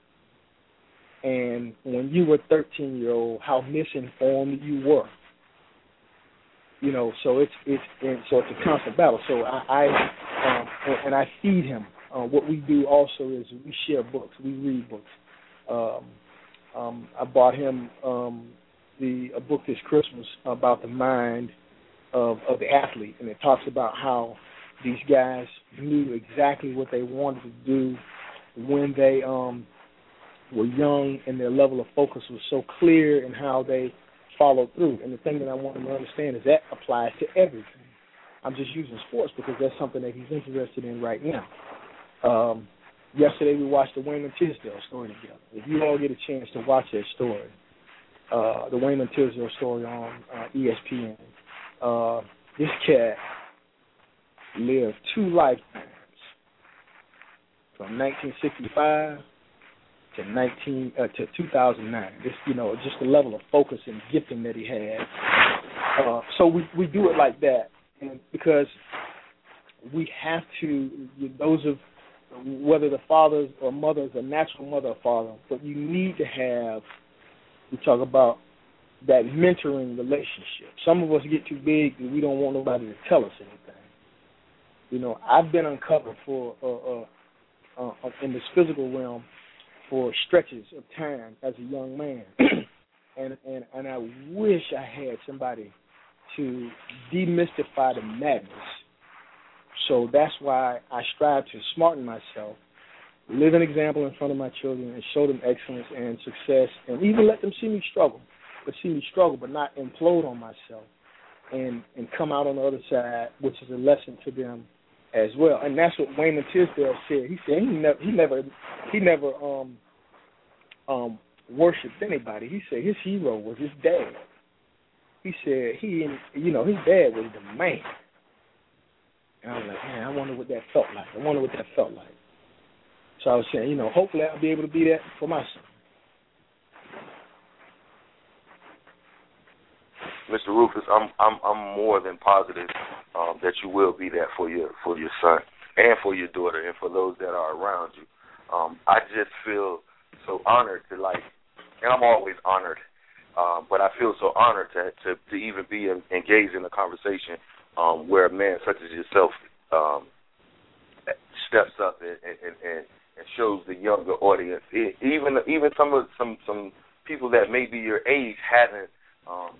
And when you were thirteen year old, how misinformed you were. You know, so it's it's and so it's a constant battle. So I, I um, and, and I feed him. Uh, what we do also is we share books. We read books. Um, um, I bought him um, the a book this Christmas about the mind of of the athlete, and it talks about how these guys knew exactly what they wanted to do when they um, were young, and their level of focus was so clear in how they followed through. And the thing that I want them to understand is that applies to everything. I'm just using sports because that's something that he's interested in right now. Um, yesterday we watched the Wayman Tisdale story together. If you all get a chance to watch that story, uh, the Wayman Tisdale story on uh, E S P N, uh, this cat lived two lifetimes, from nineteen sixty-five to nineteen uh, to two thousand nine. This, you know, just the level of focus and gifting that he had. Uh, so we we do it like that, and because we have to. Those of whether the fathers or mothers, a natural mother or father, but you need to have. We talk about that mentoring relationship. Some of us get too big and we don't want nobody to tell us anything. You know, I've been uncovered for uh, uh, uh, in this physical realm for stretches of time as a young man, and, and and I wish I had somebody to demystify the madness. So that's why I strive to smarten myself, live an example in front of my children, and show them excellence and success, and even let them see me struggle, but see me struggle, but not implode on myself, and and come out on the other side, which is a lesson to them as well. And that's what Wayman Tisdale said. He said he never, he never, he never um, um, worshipped anybody. He said his hero was his dad. He said he, you know, his dad was the man. And I was like, man, I wonder what that felt like. I wonder what that felt like. So I was saying, you know, hopefully I'll be able to be that for my son. Mister Rufus, I'm I'm I'm more than positive um, that you will be that for your for your son and for your daughter and for those that are around you. Um, I just feel so honored to like, and I'm always honored, um, but I feel so honored to to, to even be in, engaged in a conversation um, where a man such as yourself um, steps up and, and, and, and shows the younger audience, it, even even some of some some people that may be your age haven't. Um,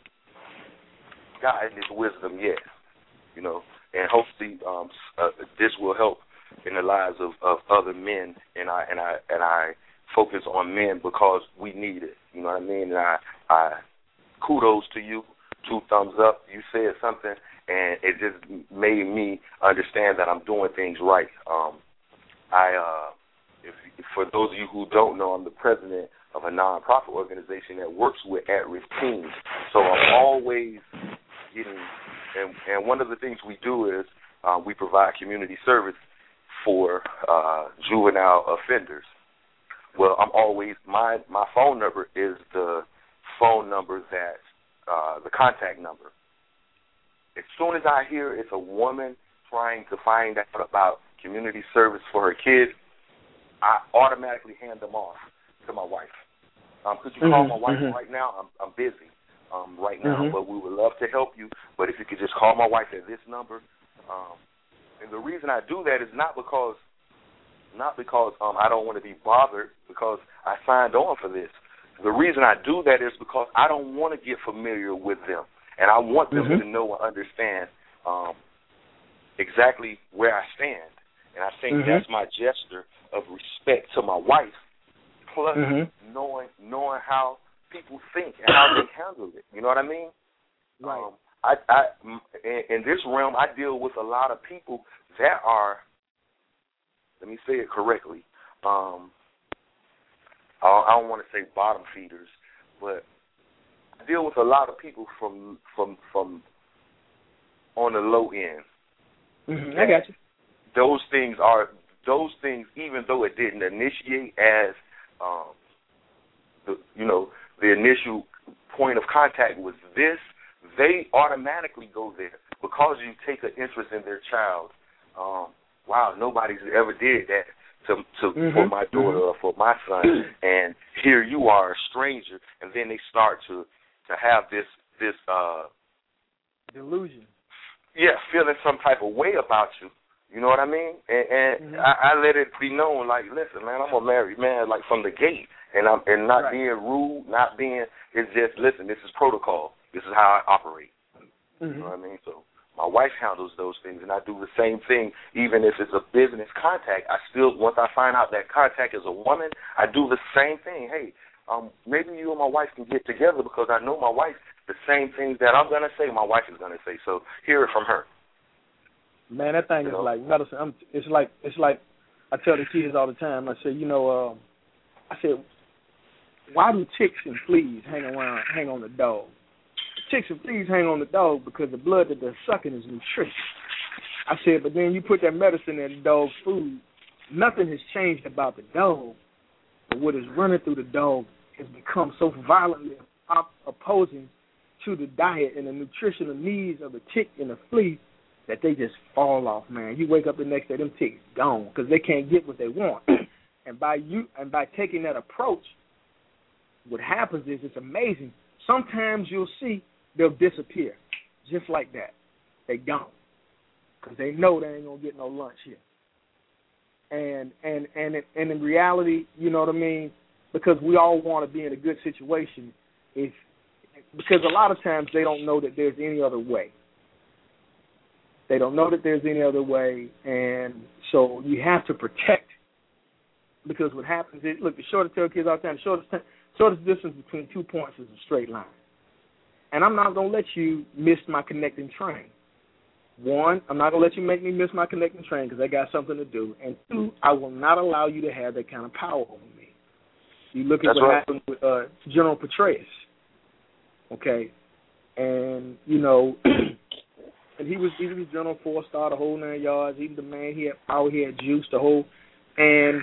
gotten his wisdom yet, you know, and hopefully um, uh, this will help in the lives of, of other men, and I and I and I focus on men because we need it, you know what I mean? And I, I kudos to you, two thumbs up. You said something, and it just made me understand that I'm doing things right. Um, I, uh, if, for those of you who don't know, I'm the president of a nonprofit organization that works with at-risk teens. So I'm always getting, and, and one of the things we do is uh, we provide community service for uh, juvenile offenders. Well, I'm always, my, my phone number is the phone number that, uh, the contact number. As soon as I hear it's a woman trying to find out about community service for her kids, I automatically hand them off to my wife. Um, could you call mm-hmm, my wife mm-hmm. right now? I'm, I'm busy um, right now, mm-hmm. but we would love to help you. But if you could just call my wife at this number. Um, and the reason I do that is not because not because um, I don't want to be bothered, because I signed on for this. The reason I do that is because I don't want to get familiar with them, and I want them mm-hmm. to know and understand um, exactly where I stand. And I think mm-hmm. that's my gesture of respect to my wife, plus mm-hmm. knowing knowing how people think and how they handle it. You know what I mean? Right. Um, I, I, in, in this realm, I deal with a lot of people that are, let me say it correctly, um, I, I don't want to say bottom feeders, but I deal with a lot of people from from from on the low end. Mm-hmm. I got you. Those things are those things, even though it didn't initiate as, um, the, you know, the initial point of contact was this, they automatically go there because you take an interest in their child. Um, wow, nobody's ever did that to, to mm-hmm. for my daughter mm-hmm. or for my son, and here you are, a stranger, and then they start to to have this this uh, delusion. Yeah, feeling some type of way about you. You know what I mean? And, and mm-hmm. I, I let it be known, like, listen, man, I'm a married man, like from the gate, and I'm and not right. being rude, not being. It's just, listen, this is protocol. This is how I operate. Mm-hmm. You know what I mean? So my wife handles those things, and I do the same thing. Even if it's a business contact, I still, once I find out that contact is a woman, I do the same thing. Hey, um, maybe you and my wife can get together because I know my wife. The same things that I'm gonna say, my wife is gonna say. So hear it from her. Man, that thing you is know? like medicine. I'm, it's like it's like I tell the kids all the time. I say, you know, uh, I said, why do ticks and fleas hang around, hang on the dog? Ticks and fleas hang on the dog because the blood that they're sucking is nutritious. I said, but then you put that medicine in the dog's food. Nothing has changed about the dog, but what is running through the dog has become so violently op- opposing to the diet and the nutritional needs of the tick and the flea that they just fall off, man. You wake up the next day, them ticks gone because they can't get what they want. and by you and by taking that approach, what happens is it's amazing. Sometimes you'll see they'll disappear just like that. They gone because they know they ain't gonna get no lunch here. And and and it, and in reality, you know what I mean? Because we all want to be in a good situation. If because a lot of times they don't know that there's any other way. They don't know that there's any other way, and so you have to protect. Because what happens is, look, the shortest tell kids all the time, the shortest shortest distance between two points is a straight line. And I'm not gonna let you miss my connecting train. One, I'm not gonna let you make me miss my connecting train because I got something to do. And two, I will not allow you to have that kind of power over me. You look at That's what right. happened with uh, General Petraeus, okay, and you know, and he was he was General Four Star, the whole nine yards. He was the man. He had power. He had juice, the whole. And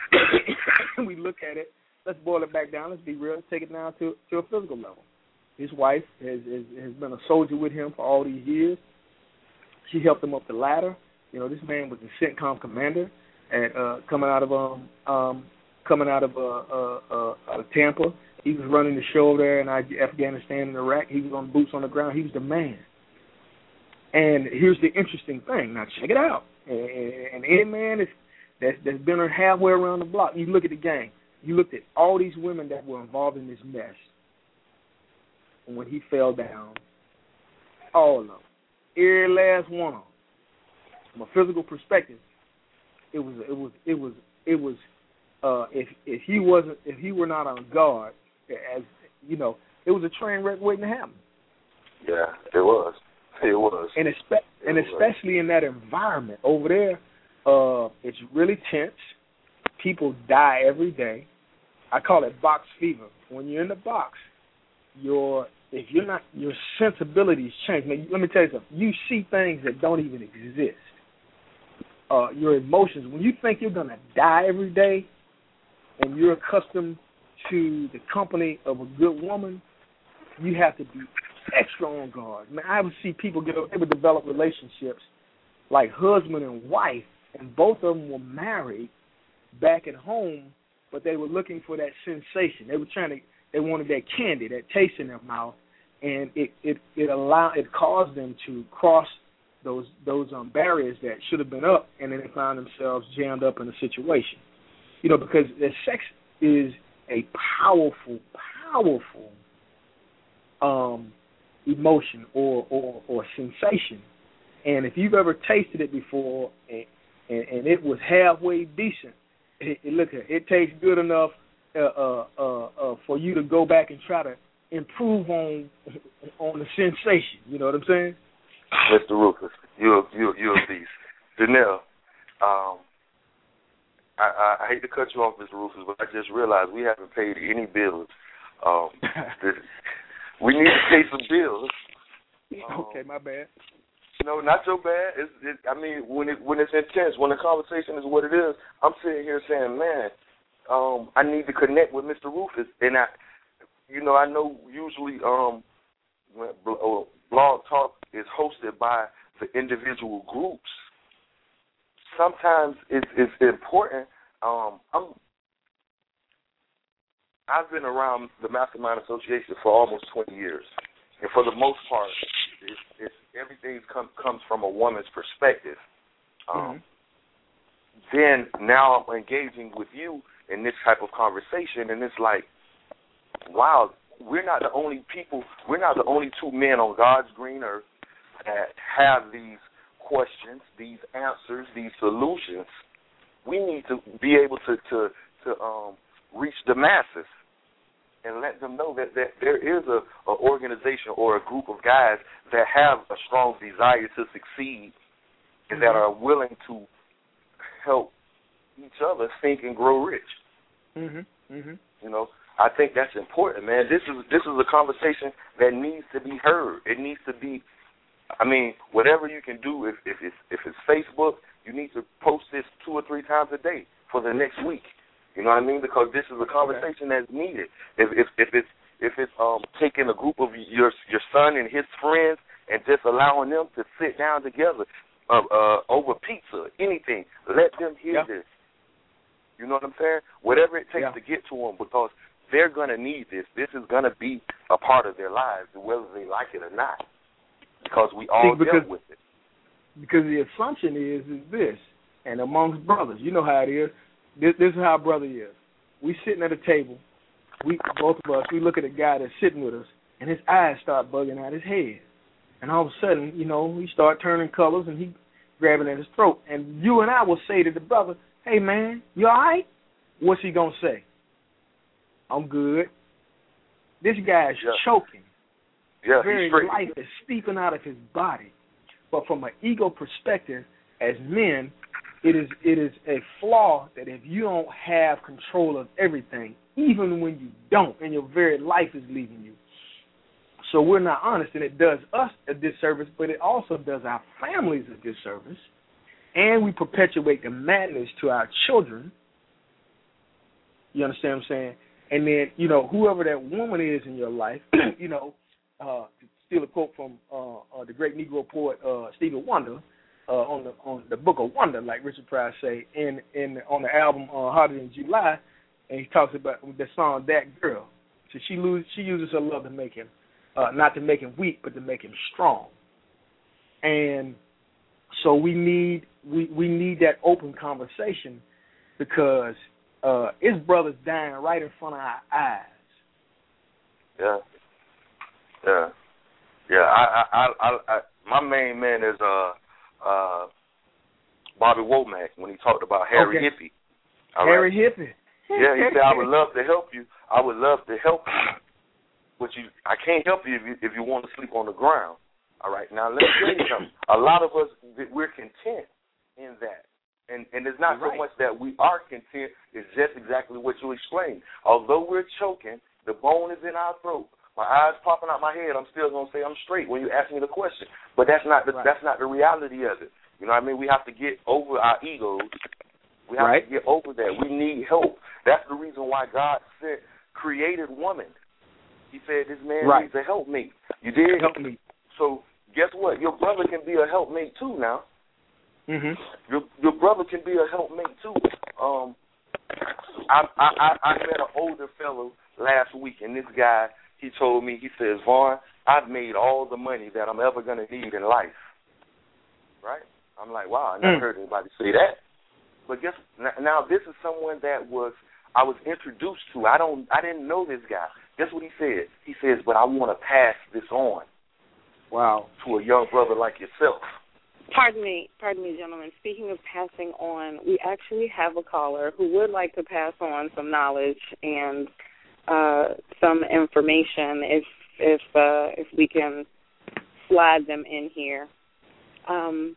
we look at it. Let's boil it back down. Let's be real. Let's take it down to to a physical level. His wife has, has has been a soldier with him for all these years. She helped him up the ladder. You know, this man was the CENTCOM commander at uh, coming out of um um coming out of uh, uh, uh out of Tampa. He was running the show there in Afghanistan and Iraq. He was on boots on the ground. He was the man. And here's the interesting thing. Now check it out. And any man is that's that's been halfway around the block. You look at the game. You looked at all these women that were involved in this mess. And when he fell down, all of them, every last one of them, from a physical perspective, it was it was it was it was uh, if if he wasn't if he were not on guard, as you know, it was a train wreck waiting to happen. Yeah, it was. It was. And espe- and especially in that environment over there, uh, it's really tense. People die every day. I call it box fever. When you're in the box, your if you're not your sensibilities change. Now, let me tell you something. You see things that don't even exist. Uh, your emotions. When you think you're gonna die every day, and you're accustomed to the company of a good woman, you have to be extra on guard. Man, I would see people get they would develop relationships like husband and wife, and both of them were married back at home, but they were looking for that sensation. They were trying to, they wanted that candy, that taste in their mouth, and it it it allowed it caused them to cross those those um, barriers that should have been up, and then they found themselves jammed up in a situation. You know, because the sex is a powerful, powerful um, emotion or, or or sensation, and if you've ever tasted it before and, and, and it was halfway decent, it, it look it tastes good enough uh, uh, uh, uh, for you to go back and try to improve on on the sensation. You know what I'm saying? Mister Rufus, you're you're you're a beast. Janelle, um, I, I, I hate to cut you off, Mister Rufus, but I just realized we haven't paid any bills. Um, this, we need to pay some bills. Um, Okay, my bad. No, not so bad. It's, it, I mean, when it when it's intense, when the conversation is what it is, I'm sitting here saying, man, um, I need to connect with Mister Rufus, and I, you know, I know usually um, when, uh, Blog Talk is hosted by the individual groups. Sometimes it's, it's important. Um, I'm, I've been around the Mastermind Association for almost twenty years, and for the most part, it's, it's everything come, comes from a woman's perspective. Um, mm-hmm. Then now I'm engaging with you in this type of conversation, and it's like, wow, we're not the only people, we're not the only two men on God's green earth that have these questions, these answers, these solutions. We need to be able to to, to um, reach the masses and let them know that, that there is a, a organization or a group of guys that have a strong desire to succeed and that are willing to help each other think and grow rich. Mm-hmm. Mm-hmm. You know, I think that's important, man. This is this is a conversation that needs to be heard. It needs to be, I mean, whatever you can do, if, if it's if it's Facebook, you need to post this two or three times a day for the next week. You know what I mean? Because this is a conversation that's needed. If if, if it's if it's um taking a group of your your son and his friends and just allowing them to sit down together uh, uh, over pizza, anything, let them hear yeah. this. You know what I'm saying? Whatever it takes yeah. to get to them, because they're going to need this. This is going to be a part of their lives, whether they like it or not, because we all See, because, deal with it. Because the assumption is is this, and amongst brothers, you know how it is. This, this is how a brother is. We sitting at a table. We both of us. We look at a guy that's sitting with us, and his eyes start bugging out his head, and all of a sudden, you know, he start turning colors, and he grabbing at his throat. And you and I will say to the brother, "Hey, man, you all right?" What's he gonna say? "I'm good." This guy is yeah. choking. Yeah, very he's life is seeping out of his body. But from an ego perspective, as men, it is it is a flaw that if you don't have control of everything, even when you don't, and your very life is leaving you. So we're not honest, and it does us a disservice, but it also does our families a disservice, and we perpetuate the madness to our children. You understand what I'm saying? And then, you know, whoever that woman is in your life, you know, uh, to steal a quote from uh, uh, the great Negro poet uh, Stevie Wonder uh, on the on the Book of Wonder, like Richard Pryor say, in in on the album uh, Harder Than July, and he talks about the song That Girl. So she lose, she uses her love to make him, uh, not to make him weak, but to make him strong. And so we need we, we need that open conversation because uh, his brother's dying right in front of our eyes. Yeah, yeah, yeah. I, I, I, I my main man is uh, uh, Bobby Womack when he talked about Harry okay. Hippie. All Harry right? Hippie. Yeah, he said, I would love to help you. I would love to help you, but you, I can't help you if you if you want to sleep on the ground. All right, now let me tell you something. A lot of us, we're content in that. And and it's not right. so much that we are content, it's just exactly what you explained. Although we're choking, the bone is in our throat. My eyes popping out my head, I'm still going to say I'm straight when you ask me the question. But that's not the, right. that's not the reality of it. You know what I mean? We have to get over our egos. We have right. to get over that. We need help. That's the reason why God sent, created woman. He said this man right. needs a helpmate. You did? Helpmate. So guess what? Your brother can be a helpmate too now. Mm-hmm. Your your brother can be a helpmate too. Um, I I I met an older fellow last week, and this guy, he told me, he says, Vaughn, I've made all the money that I'm ever gonna need in life. Right? I'm like, wow, I never mm. heard anybody say that. But guess now this is someone that was I was introduced to. I don't I didn't know this guy. Guess what he said? He says, but I want to pass this on. Wow. To a young brother like yourself. Pardon me, pardon me, gentlemen. Speaking of passing on, we actually have a caller who would like to pass on some knowledge and uh, some information if if uh, if we can slide them in here. Um,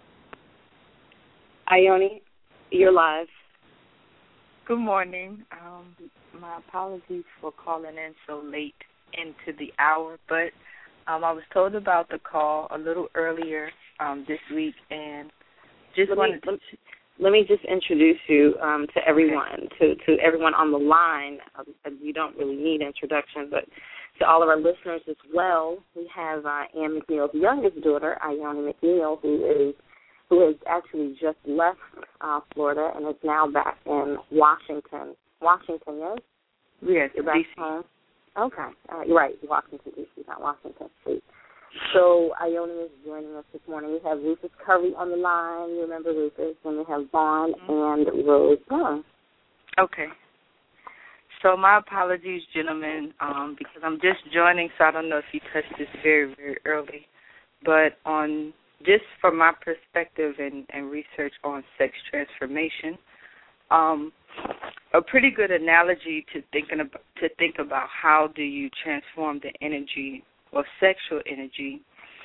Ione, you're live. Good morning. Um, my apologies for calling in so late into the hour, but um, I was told about the call a little earlier um, this week, and just let wanted me, to... Let me just introduce you um, to everyone, to, to everyone on the line. Um, you don't really need introduction, but to all of our listeners as well, we have uh, Ann McNeil's youngest daughter, Ione McNeil, who is who has actually just left uh, Florida and is now back in Washington. Washington, yes? Yes, You're back D C home? Okay. Uh, you're right, Washington, D C, not Washington State. So Ione is joining us this morning. We have Rufus Curry on the line. You remember Rufus. And we have Vaughn mm-hmm. and Rose Young. Okay. So my apologies, gentlemen, um, because I'm just joining, so I don't know if you touched this very, very early. But on just from my perspective and, and research on sex transformation, um, a pretty good analogy to thinking about, to think about how do you transform the energy or sexual energy.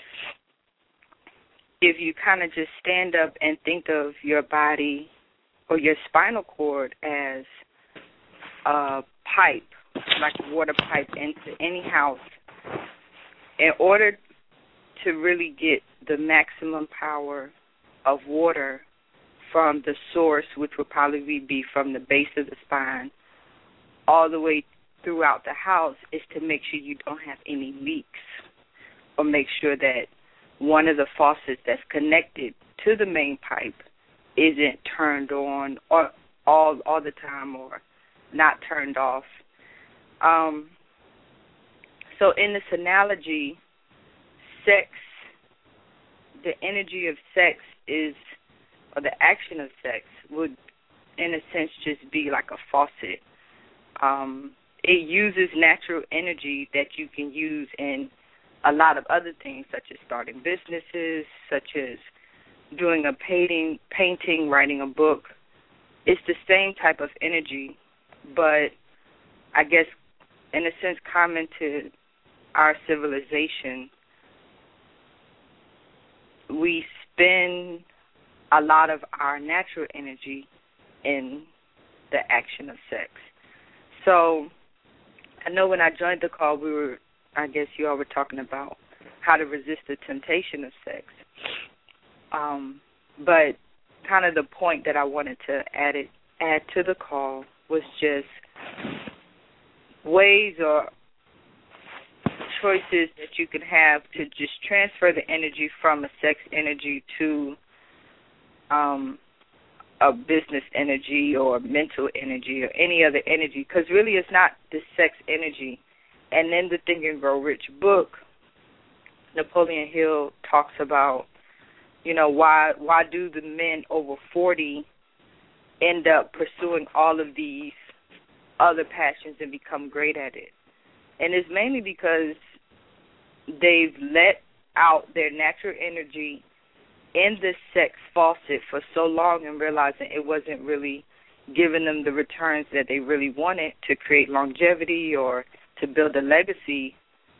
If you kind of just stand up and think of your body or your spinal cord as a pipe, like a water pipe into any house, in order to really get the maximum power of water from the source, which would probably be from the base of the spine, all the way throughout the house, is to make sure you don't have any leaks, or make sure that one of the faucets that's connected to the main pipe isn't turned on or all all the time or not turned off. Um, so in this analogy, sex, the energy of sex is, or the action of sex would, in a sense, just be like a faucet. Um, it uses natural energy that you can use in a lot of other things, such as starting businesses, such as doing a painting, painting, writing a book. It's the same type of energy, but I guess, in a sense, common to our civilization, we spend a lot of our natural energy in the action of sex. So I know when I joined the call, we were, I guess you all were talking about how to resist the temptation of sex. Um, but kind of the point that I wanted to add it, add to the call was just ways or choices that you can have to just transfer the energy from a sex energy to um, a business energy or mental energy or any other energy, because really it's not the sex energy. And in the Think and Grow Rich book, Napoleon Hill talks about, you know, why why do the men over forty end up pursuing all of these other passions and become great at it? And it's mainly because they've let out their natural energy in the sex faucet for so long and realizing it wasn't really giving them the returns that they really wanted to create longevity or to build a legacy,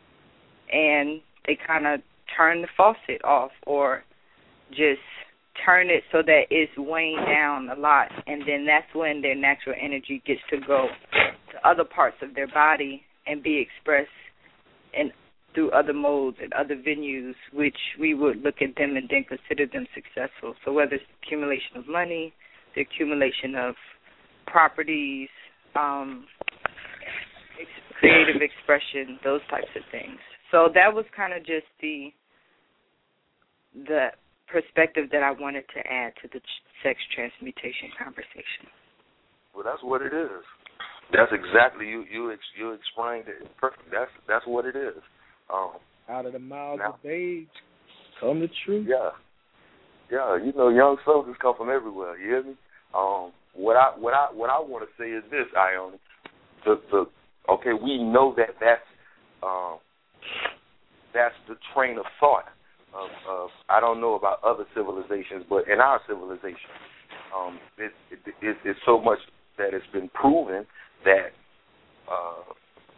and they kind of turn the faucet off or just turn it so that it's weighing down a lot, and then that's when their natural energy gets to go to other parts of their body and be expressed in through other modes and other venues, which we would look at them and then consider them successful. So whether it's the accumulation of money, the accumulation of properties, um, ex- creative expression, those types of things. So that was kind of just the the perspective that I wanted to add to the ch- sex transmutation conversation. Well, that's what it is. That's exactly you. You ex, you explained it perfect. That's that's what it is. Um, Out of the mouths now, of babes come the truth. Yeah, yeah. You know, young soldiers come from everywhere. You hear me? Um, what I what I what I want to say is this, Ione. The the okay, we know that that's um, that's the train of thought of, of I don't know about other civilizations, but in our civilization, um, it, it, it, it's so much that it's been proven that uh,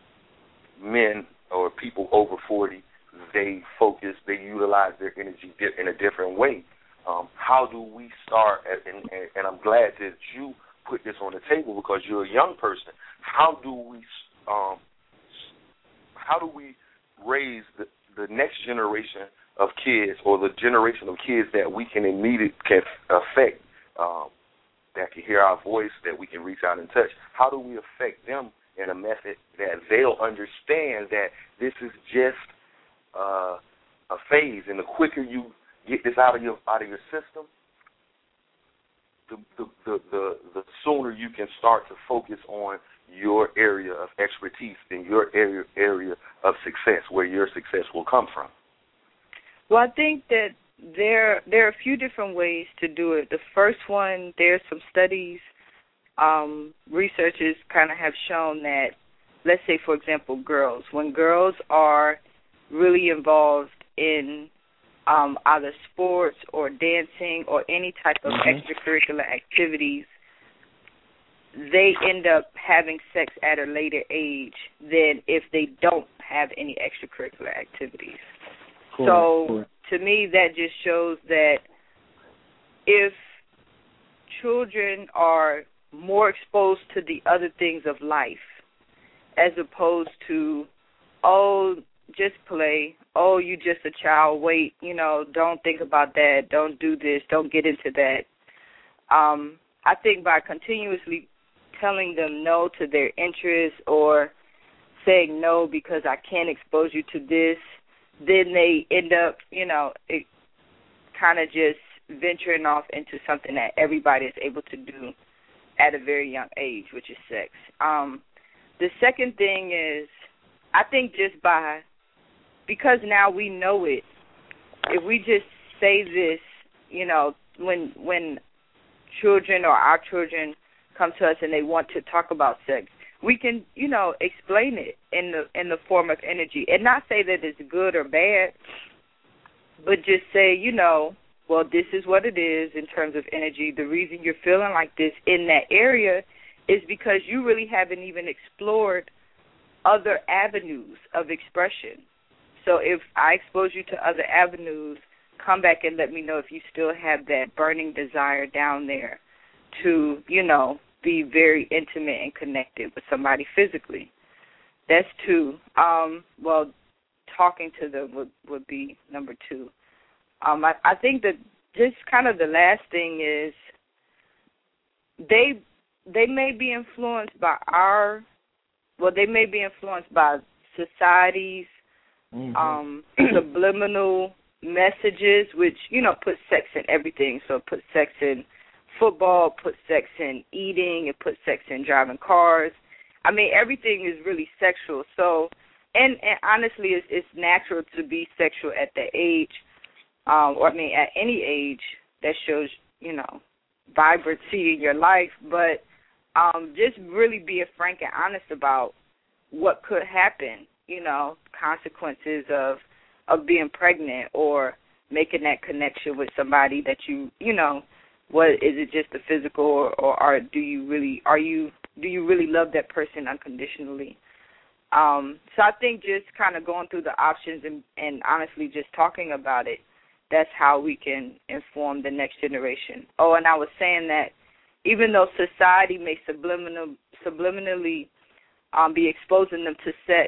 men or people over forty, they focus, they utilize their energy in a different way. Um, how do we start, and, and, and I'm glad that you put this on the table because you're a young person. How do we um, how do we raise the, the next generation of kids or the generation of kids that we can immediately can affect, um, that can hear our voice, that we can reach out and touch? How do we affect them in a method that they'll understand that this is just uh, a phase, and the quicker you get this out of your out of your system, the the, the the the sooner you can start to focus on your area of expertise and your area area of success, where your success will come from. Well, I think that there there are a few different ways to do it. The first one, there's some studies, um, researchers kind of have shown that, let's say, for example, girls. When girls are really involved in um, either sports or dancing or any type of mm-hmm. extracurricular activities, they end up having sex at a later age than if they don't have any extracurricular activities. Cool. So cool. To me, that just shows that if children are more exposed to the other things of life as opposed to, oh, just play, oh, you just a child, wait, you know, don't think about that, don't do this, don't get into that. Um, I think by continuously telling them no to their interests or saying no because I can't expose you to this, then they end up, you know, it kind of just venturing off into something that everybody is able to do at a very young age, which is sex. Um, the second thing is, I think just by, because now we know it, if we just say this, you know, when when children or our children come to us and they want to talk about sex, we can, you know, explain it in the in the form of energy and not say that it's good or bad, but just say, you know, well, this is what it is in terms of energy. The reason you're feeling like this in that area is because you really haven't even explored other avenues of expression. So if I expose you to other avenues, come back and let me know if you still have that burning desire down there to, you know, be very intimate and connected with somebody physically. That's two. Um, well, talking to them would, would be number two. Um, I, I think that just kind of the last thing is they they may be influenced by our, well, they may be influenced by society's mm-hmm. um, subliminal messages, which, you know, put sex in everything. So it puts sex in football, it puts sex in eating, it puts sex in driving cars. I mean, everything is really sexual. So, and, and honestly, it's, it's natural to be sexual at that age, um, or I mean, at any age that shows, you know, vibrancy in your life. But um, just really being frank and honest about what could happen, you know, consequences of of being pregnant or making that connection with somebody that you, you know, what is it just the physical, or, or are do you really are you do you really love that person unconditionally? Um, so I think just kind of going through the options and, and honestly just talking about it, that's how we can inform the next generation. Oh, and I was saying that even though society may subliminal, subliminally um, be exposing them to sex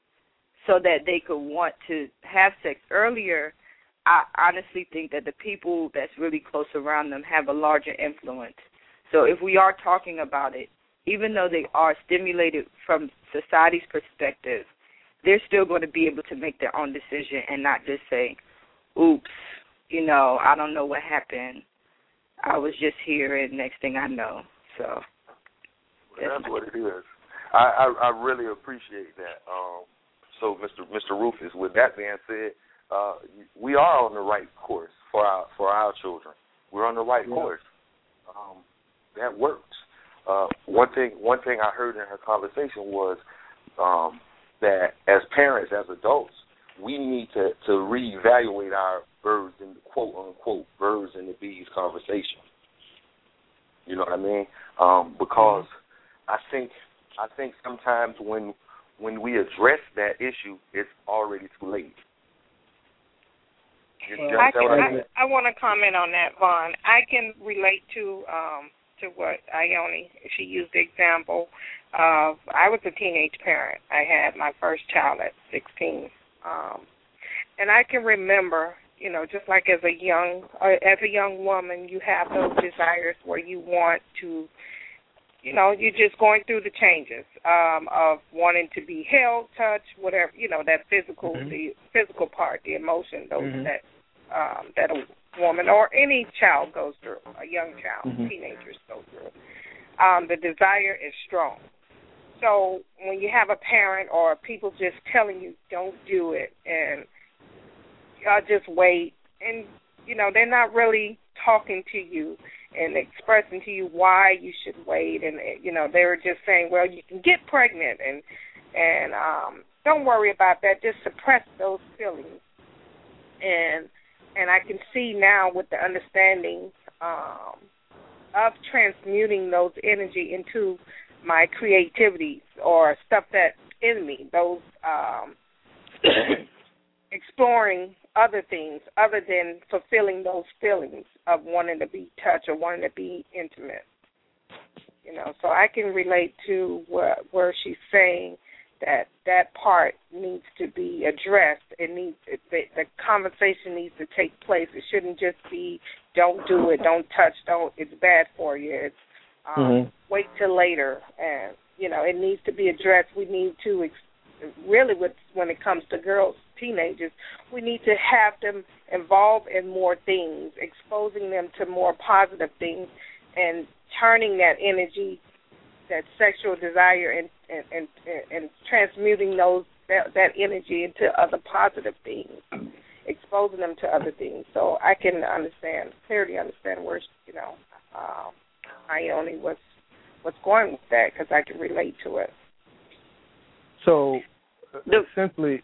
so that they could want to have sex earlier, I honestly think that the people that's really close around them have a larger influence. So if we are talking about it, even though they are stimulated from society's perspective, they're still going to be able to make their own decision and not just say, oops, you know, I don't know what happened. I was just here, and next thing I know. So that's, that's what it is. I, I, I really appreciate that. Um, so, Mister Mister Rufus, with that being said, uh, we are on the right course for our for our children. We're on the right yeah. course. Um, that works. Uh, one thing one thing I heard in her conversation was um, that as parents, as adults, we need to, to reevaluate our birds and quote unquote birds and the bees conversation. You know what I mean? Um, because mm-hmm. I think I think sometimes when when we address that issue, it's already too late. Well, I, can, I, I want to comment on that, Vaughn. I can relate to um, to what Ione, she used the example of, I was a teenage parent. I had my first child at sixteen. Um, and I can remember, you know, just like as a young, uh, as a young woman, you have those desires where you want to, you know, you're just going through the changes um, of wanting to be held, touched, whatever, you know, that physical, mm-hmm. the physical part, the emotion, those mm-hmm. that um, that a woman or any child goes through, a young child, mm-hmm. teenagers go through. Um, the desire is strong. So when you have a parent or people just telling you don't do it and uh, just wait, and, you know, they're not really talking to you and expressing to you why you should wait, and, you know, they were just saying, well, you can get pregnant and, and um, don't worry about that, just suppress those feelings. And and I can see now with the understanding um, of transmuting those energy into my creativity or stuff that's in me, those um, exploring other things other than fulfilling those feelings of wanting to be touched or wanting to be intimate. You know, so I can relate to what, where she's saying that that part needs to be addressed. It needs the, the conversation needs to take place. It shouldn't just be don't do it, don't touch, don't. It's bad for you. It's Um, mm-hmm. wait till later, and you know it needs to be addressed. We need to ex- really, with when it comes to girls, teenagers, we need to have them involved in more things, exposing them to more positive things, and turning that energy, that sexual desire, and and and, and transmuting those that, that energy into other positive things, exposing them to other things. So I can understand, clearly understand where you know. Um, Ione was what's going with that because I can relate to it. So, the, simply,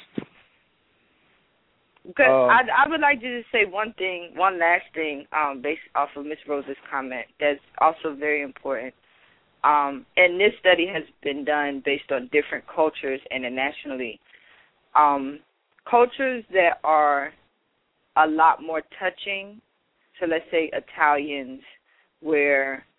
because um, I, I would like to just say one thing, one last thing, um, based off of Miz Rose's comment. That's also very important. Um, and this study has been done based on different cultures internationally. Um, cultures that are a lot more touching. So let's say Italians, where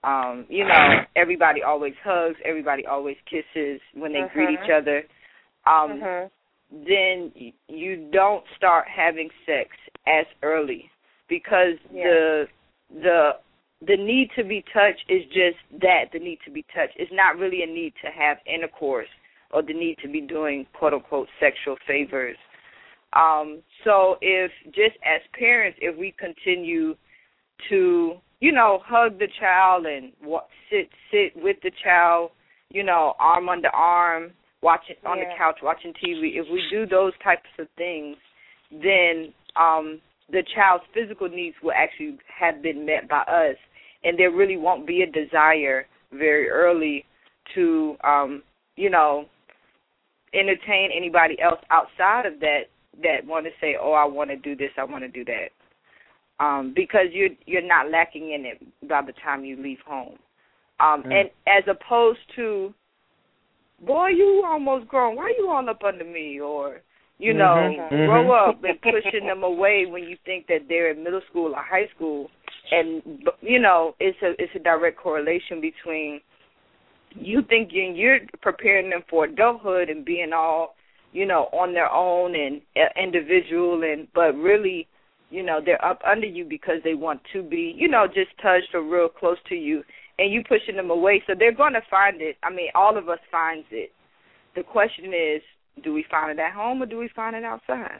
Um, you know, everybody always hugs, everybody always kisses when they mm-hmm. greet each other. Um, mm-hmm. Then you don't start having sex as early because yeah. the the the need to be touched is just that, the need to be touched. It's not really a need to have intercourse or the need to be doing quote-unquote sexual favors. Um, so if just as parents, if we continue to, you know, hug the child and wa- sit sit with the child, you know, arm under arm, watching on yeah. the couch, watching T V, if we do those types of things, then um, the child's physical needs will actually have been met by us, and there really won't be a desire very early to, um, you know, entertain anybody else outside of that that want to say, oh, I want to do this, I want to do that, um, because you're you're not lacking in it by the time you leave home, um, mm. and as opposed to, boy, you almost grown, why you all up under me, or you know, mm-hmm. grow mm-hmm. up, and pushing them away when you think that they're in middle school or high school, and you know, it's a it's a direct correlation between you thinking you're preparing them for adulthood and being all, you know, on their own and uh, individual, and but really, you know, they're up under you because they want to be, you know, just touched or real close to you, and you pushing them away. So they're going to find it. I mean, all of us finds it. The question is, do we find it at home or do we find it outside?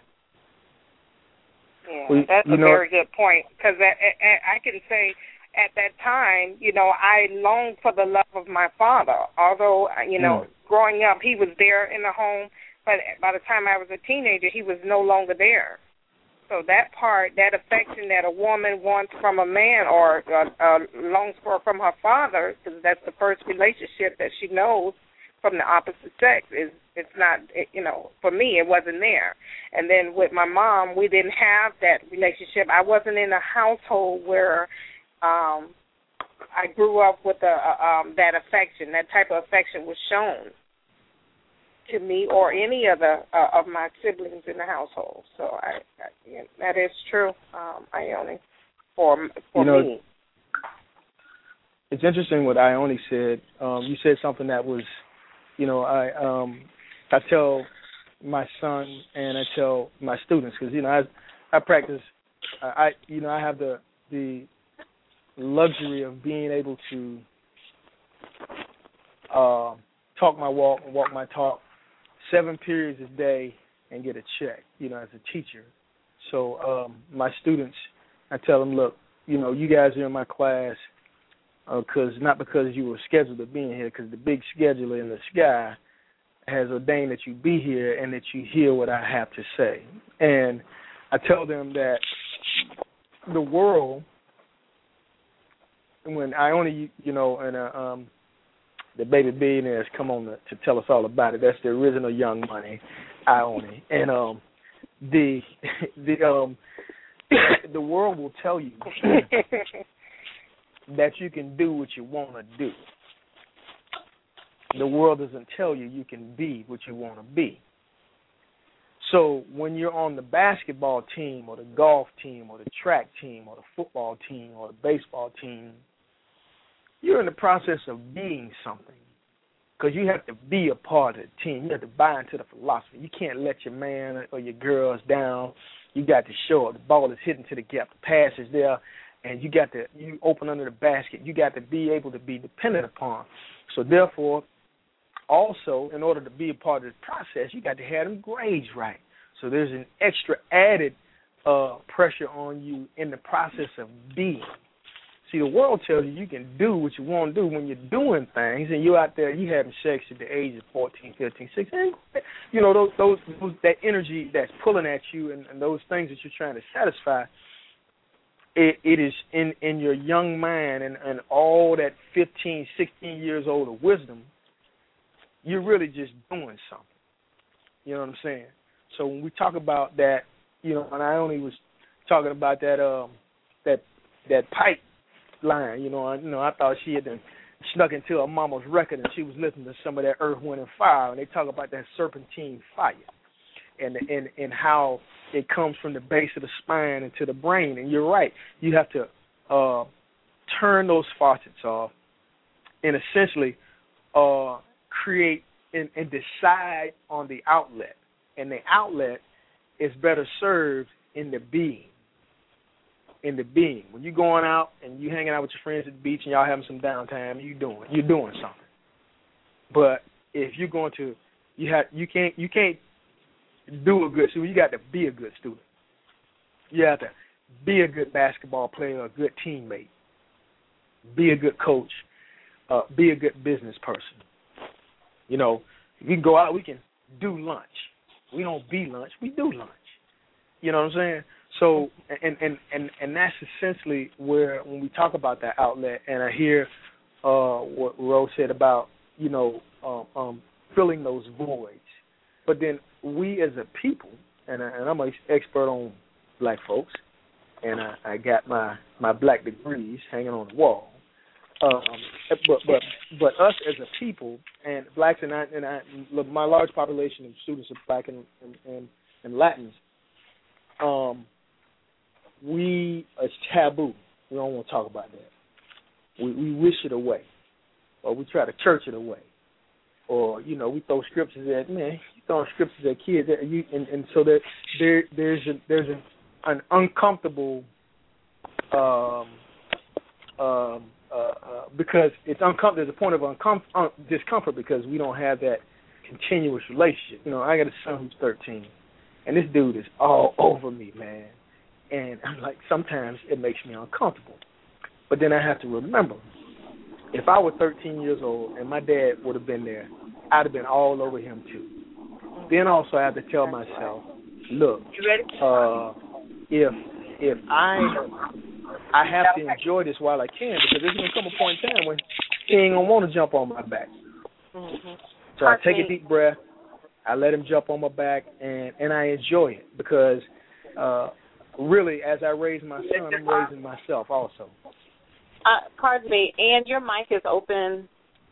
Yeah, well, that's a know, very good point, because I, I, I can say at that time, you know, I longed for the love of my father. Although, you know, mm. growing up, he was there in the home, but by the time I was a teenager, he was no longer there. So that part, that affection that a woman wants from a man or uh, uh, longs for from her father, because that's the first relationship that she knows from the opposite sex, is it's not, it, you know, for me, it wasn't there. And then with my mom, we didn't have that relationship. I wasn't in a household where um, I grew up with a, um, that affection, that type of affection was shown to me or any other uh, of my siblings in the household. So I, I yeah, that is true, um, Ione, for for you know, me. It's interesting what Ione said. Um, you said something that was, you know, I um, I tell my son and I tell my students, because you know I I practice, I you know I have the the luxury of being able to uh, talk my walk and walk my talk seven periods a day and get a check, you know, as a teacher. So um, my students, I tell them, look, you know, you guys are in my class because uh, not because you were scheduled to be in here, because the big scheduler in the sky has ordained that you be here and that you hear what I have to say. And I tell them that the world, when I only, you know, and uh, um, the baby billionaires come on to, to tell us all about it. That's the original Young Money, Ione. And um, the the um, the world will tell you that you can do what you want to do. The world doesn't tell you you can be what you want to be. So when you're on the basketball team or the golf team or the track team or the football team or the baseball team, you're in the process of being something, because you have to be a part of the team. You have to buy into the philosophy. You can't let your man or your girls down. You got to show up. The ball is hitting to the gap. The pass is there, and you got to you open under the basket. You got to be able to be dependent upon. So therefore, also, in order to be a part of this process, you got to have them grades right. So there's an extra added uh, pressure on you in the process of being. See, the world tells you you can do what you want to do when you're doing things, and you're out there, you having sex at the age of fourteen, fifteen, sixteen. You know, those, those, those that energy that's pulling at you and, and those things that you're trying to satisfy, it, it is in, in your young mind and, and all that fifteen, sixteen years old of wisdom, you're really just doing something. You know what I'm saying? So when we talk about that, you know, and I only was talking about that um, that that pipe line, you know, I, you know, I thought she had been snuck into her mama's record and she was listening to some of that Earth, Wind, and Fire, and they talk about that serpentine fire and and and how it comes from the base of the spine into the brain. And you're right, you have to uh, turn those faucets off and essentially uh, create and, and decide on the outlet. And the outlet is better served in the being. In the being. When you're going out and you hanging out with your friends at the beach and y'all having some downtime, you doing you're doing something. But if you're going to, you have you can't you can't do a good student. You got to be a good student. You have to be a good basketball player, a good teammate, be a good coach, uh, be a good business person. You know, we can go out, we can do lunch. We don't be lunch, we do lunch. You know what I'm saying? So, and and, and, and that's essentially where, when we talk about that outlet, and I hear uh, what Rose said about, you know, um, um, filling those voids. But then we as a people, and, I, and I'm an expert on black folks, and I, I got my, my black degrees hanging on the wall. Um, but but but us as a people, and blacks, and I, and I, my large population of students are black and and, and, and Latins. Um, we it's taboo. We don't want to talk about that. We we wish it away, or we try to church it away, or you know we throw scriptures at man. You throwing scriptures at kids, that you, and, and so that there there's a, there's an, an uncomfortable. Um, um, Uh, uh, because it's uncomfortable. There's a point of uncom- un- discomfort because we don't have that continuous relationship. You know, I got a son who's thirteen, and this dude is all over me, man. And I'm like, sometimes it makes me uncomfortable. But then I have to remember, if I were thirteen years old and my dad would have been there, I'd have been all over him too. Then also I have to tell myself, look, uh, if if I I have to enjoy this while I can, because there's going to come a point in time when he ain't going to want to jump on my back. Mm-hmm. So I take a deep breath, I let him jump on my back, and, and I enjoy it because uh, really, as I raise my son, I'm raising myself also. Uh, pardon me, Ann, your mic is open.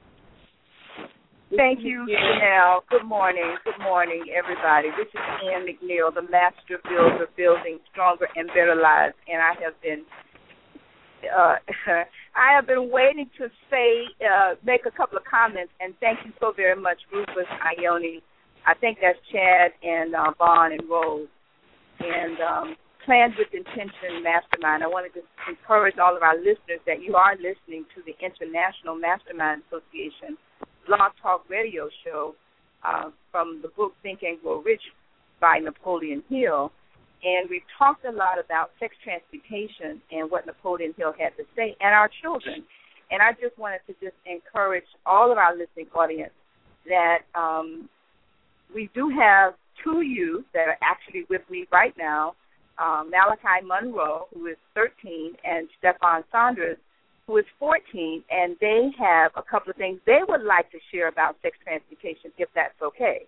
Thank you, Janelle. Good morning. Good morning, everybody. This is Ann McNeil, the master builder, building stronger and better lives, and I have been Uh, I have been waiting to say, uh, make a couple of comments, and thank you so very much, Rufus, Ione. I think that's Chad and uh, Vaughn and Rose. And um, Planned with Intention Mastermind. I wanted to encourage all of our listeners that you are listening to the International Mastermind Association Blog Talk Radio show uh, from the book Think and Grow Rich by Napoleon Hill. And we've talked a lot about sex transmutation and what Napoleon Hill had to say, and our children. And I just wanted to just encourage all of our listening audience that um, we do have two youth that are actually with me right now, um, Malachi Monroe, who is thirteen, and Stephon Saunders, who is fourteen, and they have a couple of things they would like to share about sex transmutation, if that's okay.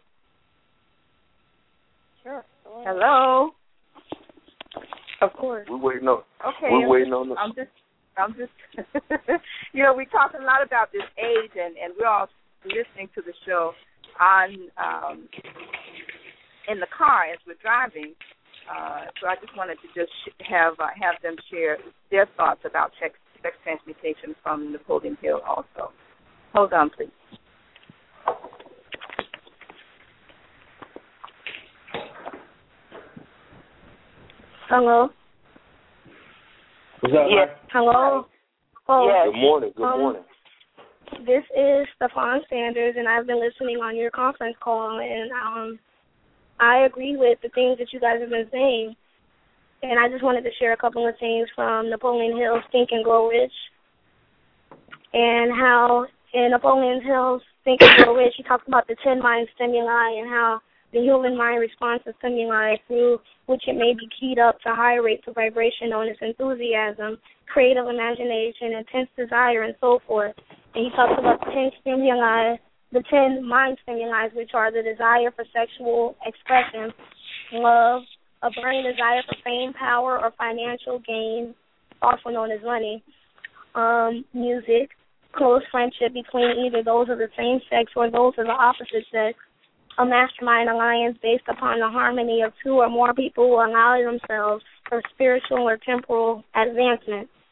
Sure. Hello. Of course. We're waiting on. Okay. We're I'm waiting just, on the. I'm just. I'm just. you know, we talked a lot about this age, and, and we're all listening to the show on um, in the car as we're driving. Uh, so I just wanted to just have uh, have them share their thoughts about sex, sex transmutation from Napoleon Hill also. Hold on, please. Hello. What's up, yes. Hello. Oh, yes. Good morning. Good um, morning. This is Stephon Sanders, and I've been listening on your conference call, and um, I agree with the things that you guys have been saying. And I just wanted to share a couple of things from Napoleon Hill's Think and Grow Rich, and how in Napoleon Hill's Think and Grow Rich, he talks about the ten mind stimuli and how the human mind responds to stimuli through which it may be keyed up to higher rates of vibration known as enthusiasm, creative imagination, intense desire, and so forth. And he talks about the ten stimuli, the ten mind stimuli, which are the desire for sexual expression, love, a burning desire for fame, power, or financial gain, also known as money, um, music, close friendship between either those of the same sex or those of the opposite sex, a mastermind alliance based upon the harmony of two or more people who allow themselves for spiritual or temporal advancement.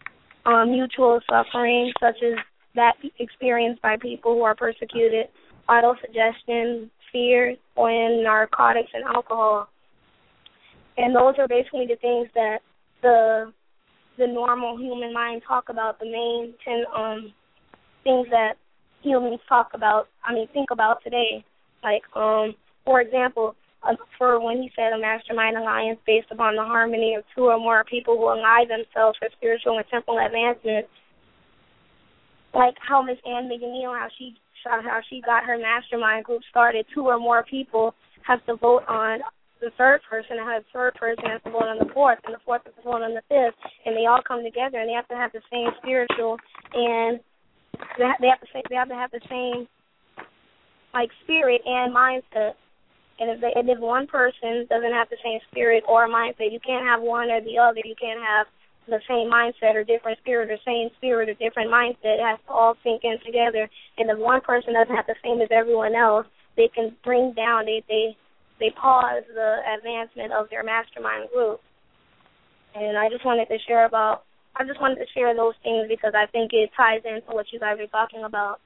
um, mutual suffering, such as that experienced by people who are persecuted, autosuggestion, fear, and narcotics and alcohol. And those are basically the things that the the normal human mind talk about, the main ten um, things that humans talk about, I mean, think about today. Like, um, for example, uh, for when he said a mastermind alliance based upon the harmony of two or more people who ally themselves for spiritual and temporal advancement, like how Miss Ann McNeil, how she how she got her mastermind group started, two or more people have to vote on the third person, and the third person has to vote on the fourth, and the fourth has to vote on the fifth, and they all come together, and they have to have the same spiritual, and they have to say, they have to have the same like spirit and mindset. And if they, and if one person doesn't have the same spirit or mindset, you can't have one or the other. You can't have the same mindset or different spirit or same spirit or different mindset. It has to all sink in together. And if one person doesn't have the same as everyone else, they can bring down, they they, they pause the advancement of their mastermind group. And I just wanted to share about, I just wanted to share those things because I think it ties into what you guys are talking about.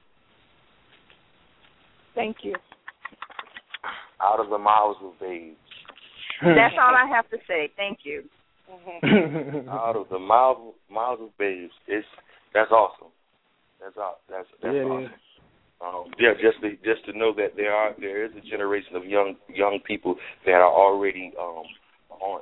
Thank you. Out of the mouths of babes. That's all I have to say. Thank you. Out of the mouths mouths of babes. It's that's awesome. That's that's that's yeah, awesome. Um, yeah, just to just to know that there are there is a generation of young young people that are already um, on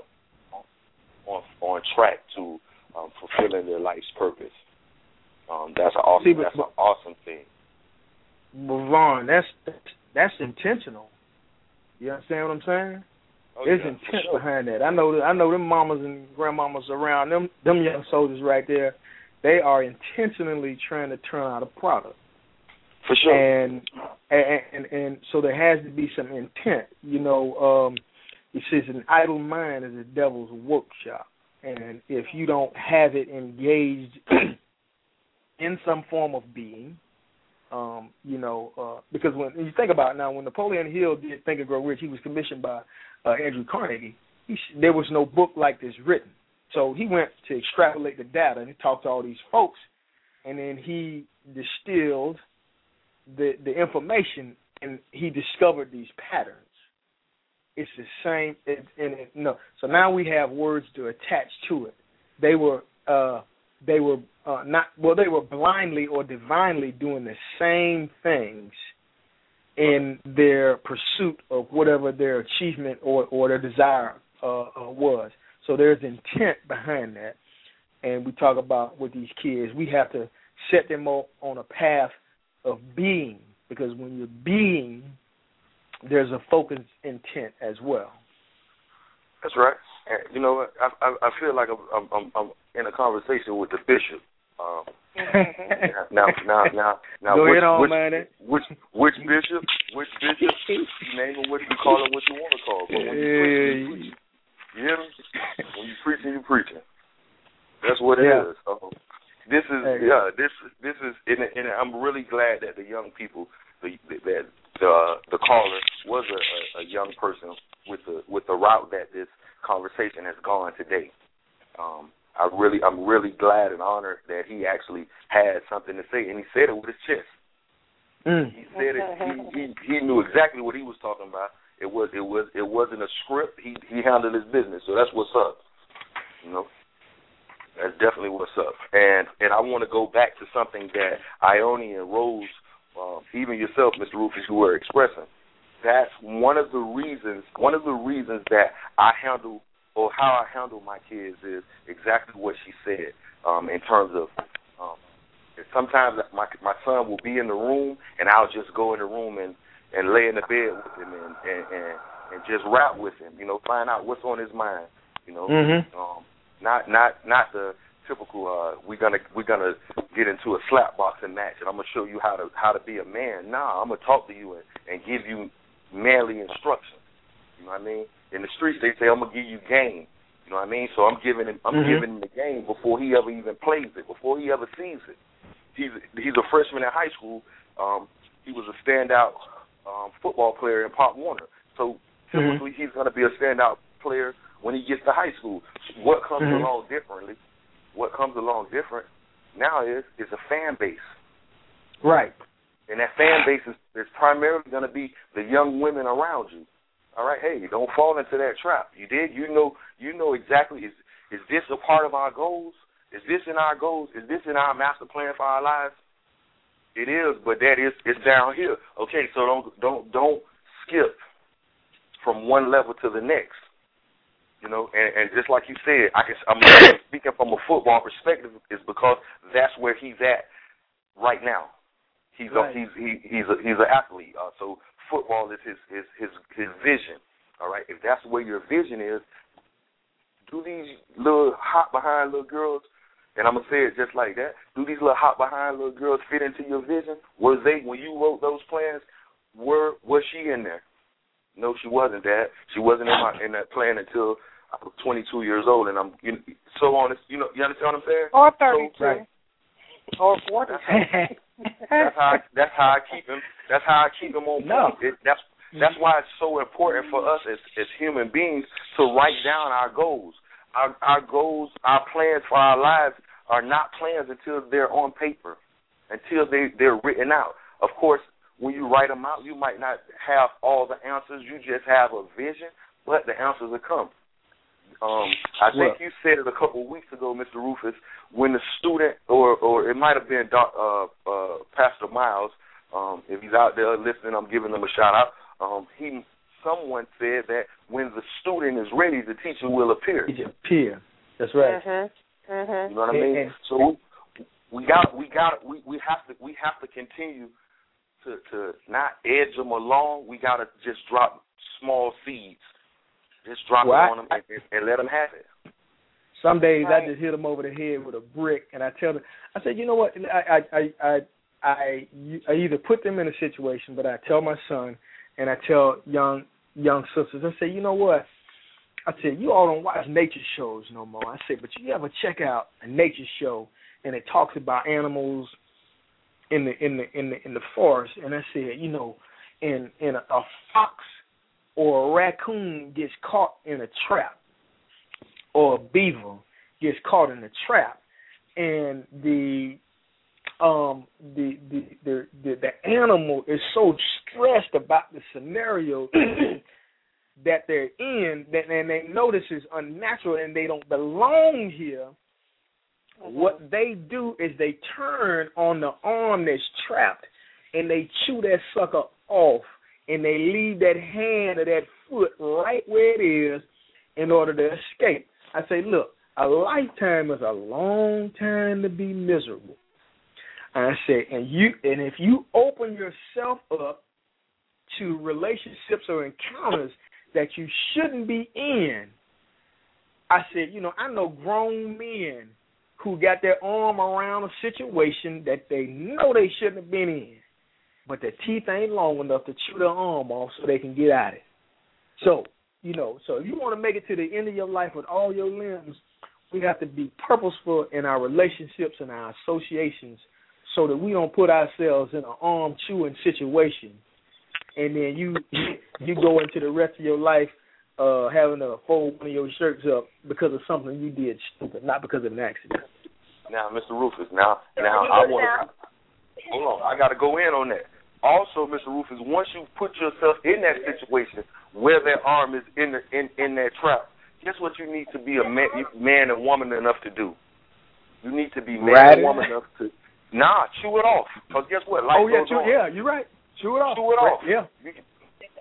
on on track to um, fulfilling their life's purpose. Um, that's an awesome. See, but, that's an awesome thing. Well, Ron, that's that's intentional. You understand what I'm saying? Oh, There's yeah, intent sure. behind that. I know that. I know them mamas and grandmamas around them. Them young soldiers right there. They are intentionally trying to turn out a product. For sure. And and and, and so there has to be some intent. You know, um, it says an idle mind is a devil's workshop, and if you don't have it engaged in some form of being. Um, you know, uh, because when you think about it now, when Napoleon Hill did Think and Grow Rich, he was commissioned by uh, Andrew Carnegie. He, there was no book like this written. So he went to extrapolate the data, and he talked to all these folks, and then he distilled the the information, and he discovered these patterns. It's the same, it, and it, no. So now we have words to attach to it. They were uh, they were uh, not well. They were blindly or divinely doing the same things in their pursuit of whatever their achievement or, or their desire uh, uh, was. So there's intent behind that. And we talk about with these kids, we have to set them up on a path of being, because when you're being, there's a focused intent as well. That's right. And you know what? I, I, I feel like I'm, I'm, I'm in a conversation with the bishop. Um, now, now, now, now, Go which, ahead on, which, man. which, which bishop? Which bishop? You name him what you call him, what you want to call him. But when you preach, you preach. You hear me? When you preaching, you preaching. That's what it yeah. is. So this is hey. yeah. This this is, and, and I'm really glad that the young people, the that the the caller was a, a, a young person with the with the route that this conversation has gone today. Um, I really, I'm really glad and honored that he actually had something to say, and he said it with his chest. Mm. He said it. He, he he knew exactly what he was talking about. It was it was it wasn't a script. He he handled his business. So that's what's up. You know, that's definitely what's up. And and I want to go back to something that Ione and Rose, um, even yourself, Mister Rufus, you were expressing. That's one of the reasons. One of the reasons that I handle. Or how I handle my kids is exactly what she said. Um, in terms of, um, sometimes my my son will be in the room, and I'll just go in the room and, and lay in the bed with him and, and, and, and just rap with him. You know, find out what's on his mind. You know, mm-hmm. um, not not not the typical. Uh, we're gonna we're gonna get into a slap boxing match, and I'm gonna show you how to how to be a man. Nah, I'm gonna talk to you and, and give you manly instructions. You know what I mean? In the streets, they say, I'm going to give you game. You know what I mean? So I'm giving him I'm mm-hmm. giving him the game before he ever even plays it, before he ever sees it. He's he's a freshman in high school. Um, he was a standout um, football player in Pop Warner. So typically mm-hmm. he's going to be a standout player when he gets to high school. What comes mm-hmm. along differently, what comes along different now is is a fan base. Right. And that fan base is, is primarily going to be the young women around you. All right, hey, don't fall into that trap. You did, you know, you know exactly. Is is this a part of our goals? Is this in our goals? Is this in our master plan for our lives? It is, but that is it's down here. Okay, so don't don't don't skip from one level to the next. You know, and, and just like you said, I can, I'm speaking from a football perspective, is because that's where he's at right now. He's right. a, he's he, he's a, he's an athlete. Uh, so football is his, his his his vision. All right, if that's where your vision is, do these little hot behind little girls, and I'm gonna say it just like that. Do these little hot behind little girls fit into your vision? Was they, when you wrote those plans, were was she in there? No, she wasn't. Dad, she wasn't in my in that plan until I was twenty-two years old, and I'm you know, so on. You know, you understand what I'm saying? Or thirty-two. So, right. Or forty. That's how I, that's how I keep him. That's how I keep him on point. It, that's that's why it's so important for us as as human beings to write down our goals. Our our goals, our plans for our lives are not plans until they're on paper, until they they're written out. Of course, when you write them out, you might not have all the answers. You just have a vision, but the answers will come. Um, I think you said it a couple of weeks ago, Mister Rufus, when the student, or or it might have been Doc, uh, uh, Pastor Miles, um, if he's out there listening, I'm giving him a shout out. Um, he, someone said that when the student is ready, the teacher will appear. Appear. That's right. Mm-hmm. Mm-hmm. You know what I mean? So we got, we got, we we have to, we have to continue to to not edge them along. We got to just drop small seeds. Just drop well, it on them and, and let them have it. Some days right. I just hit them over the head with a brick, and I tell them, I said, you know what? I I I I, I either put them in a situation, but I tell my son and I tell young young sisters, I say, you know what? I said, you all don't watch nature shows no more. I said, but you ever check out a nature show and it talks about animals in the in the in the in the forest? And I said, you know, in in a, a fox or a raccoon gets caught in a trap, or a beaver gets caught in a trap, and the um the the the the, the animal is so stressed about the scenario that they're in, that and they know this is unnatural and they don't belong here. Mm-hmm. What they do is they turn on the arm that's trapped and they chew that sucker off. And they leave that hand or that foot right where it is in order to escape. I say, look, a lifetime is a long time to be miserable. I say, and you, and if you open yourself up to relationships or encounters that you shouldn't be in, I said, you know, I know grown men who got their arm around a situation that they know they shouldn't have been in, but their teeth ain't long enough to chew their arm off so they can get at it. So, you know, so if you want to make it to the end of your life with all your limbs, we have to be purposeful in our relationships and our associations so that we don't put ourselves in an arm-chewing situation. And then you you go into the rest of your life uh, having to fold one of your shirts up because of something you did stupid, not because of an accident. Now, Mister Rufus, now, now I want to... Hold on, I got to go in on that. Also, Mister Rufus, once you put yourself in that situation where that arm is in the, in, in that trap, guess what you need to be a man, man and woman enough to do? You need to be man right. and woman enough to, nah, chew it off. Because guess what? Life oh, yeah, goes chew, on. yeah, you're right. Chew it off. Chew it off. Right. Yeah. You can,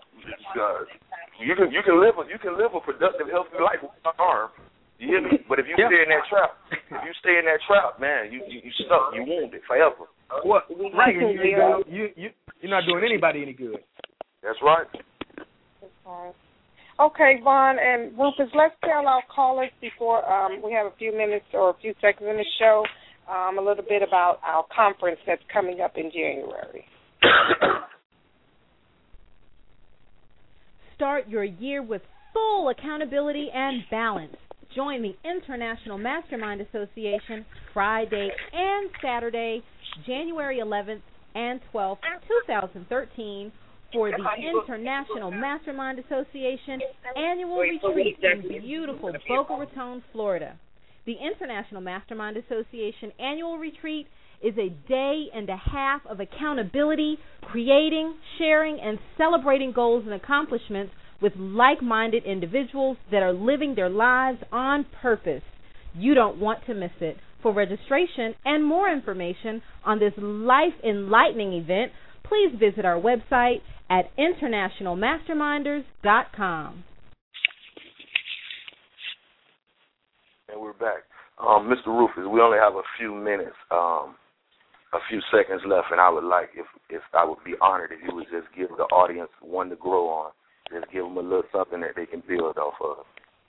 uh, you can you can live a you can live a productive, healthy life with an arm. You hear me? But if you yeah. stay in that trap, if you stay in that trap, man, you you, you stuck, you wounded forever. What? Right. You, you, you, you, you're not doing anybody any good. That's right. Okay, Vaughn and Rufus, let's tell our callers before um, we have a few minutes or a few seconds in the show um, a little bit about our conference that's coming up in January. Start your year with full accountability and balance. Join the International Mastermind Association Friday and Saturday, January eleventh and twelfth, twenty thirteen, for the International Mastermind Association annual retreat in beautiful Boca Raton, Florida. The International Mastermind Association Annual Retreat is a day and a half of accountability, creating, sharing, and celebrating goals and accomplishments with like-minded individuals that are living their lives on purpose. You don't want to miss it. For registration and more information on this life-enlightening event, please visit our website at international masterminders dot com. And we're back. Um, Mister Rufus, we only have a few minutes, um, a few seconds left, and I would like, if, if I would be honored if you would just give the audience one to grow on. Just give them a little something that they can build off of.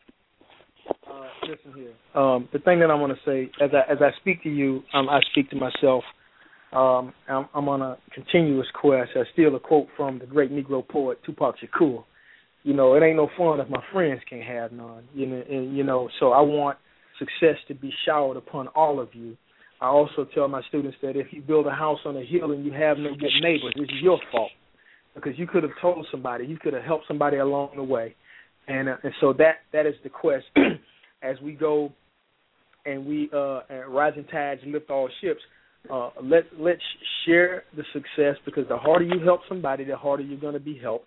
Uh, listen here. Um, the thing that I want to say, as I as I speak to you, um, I speak to myself. Um, I'm, I'm on a continuous quest. I steal a quote from the great Negro poet Tupac Shakur. You know, it ain't no fun if my friends can't have none. You know, and, you know. So I want success to be showered upon all of you. I also tell my students that if you build a house on a hill and you have no good neighbors, this is your fault. Because you could have told somebody, you could have helped somebody along the way, and uh, and so that that is the quest. As we go, and we uh, and rising tides lift all ships. Uh, let let's share the success, because the harder you help somebody, the harder you're going to be helped.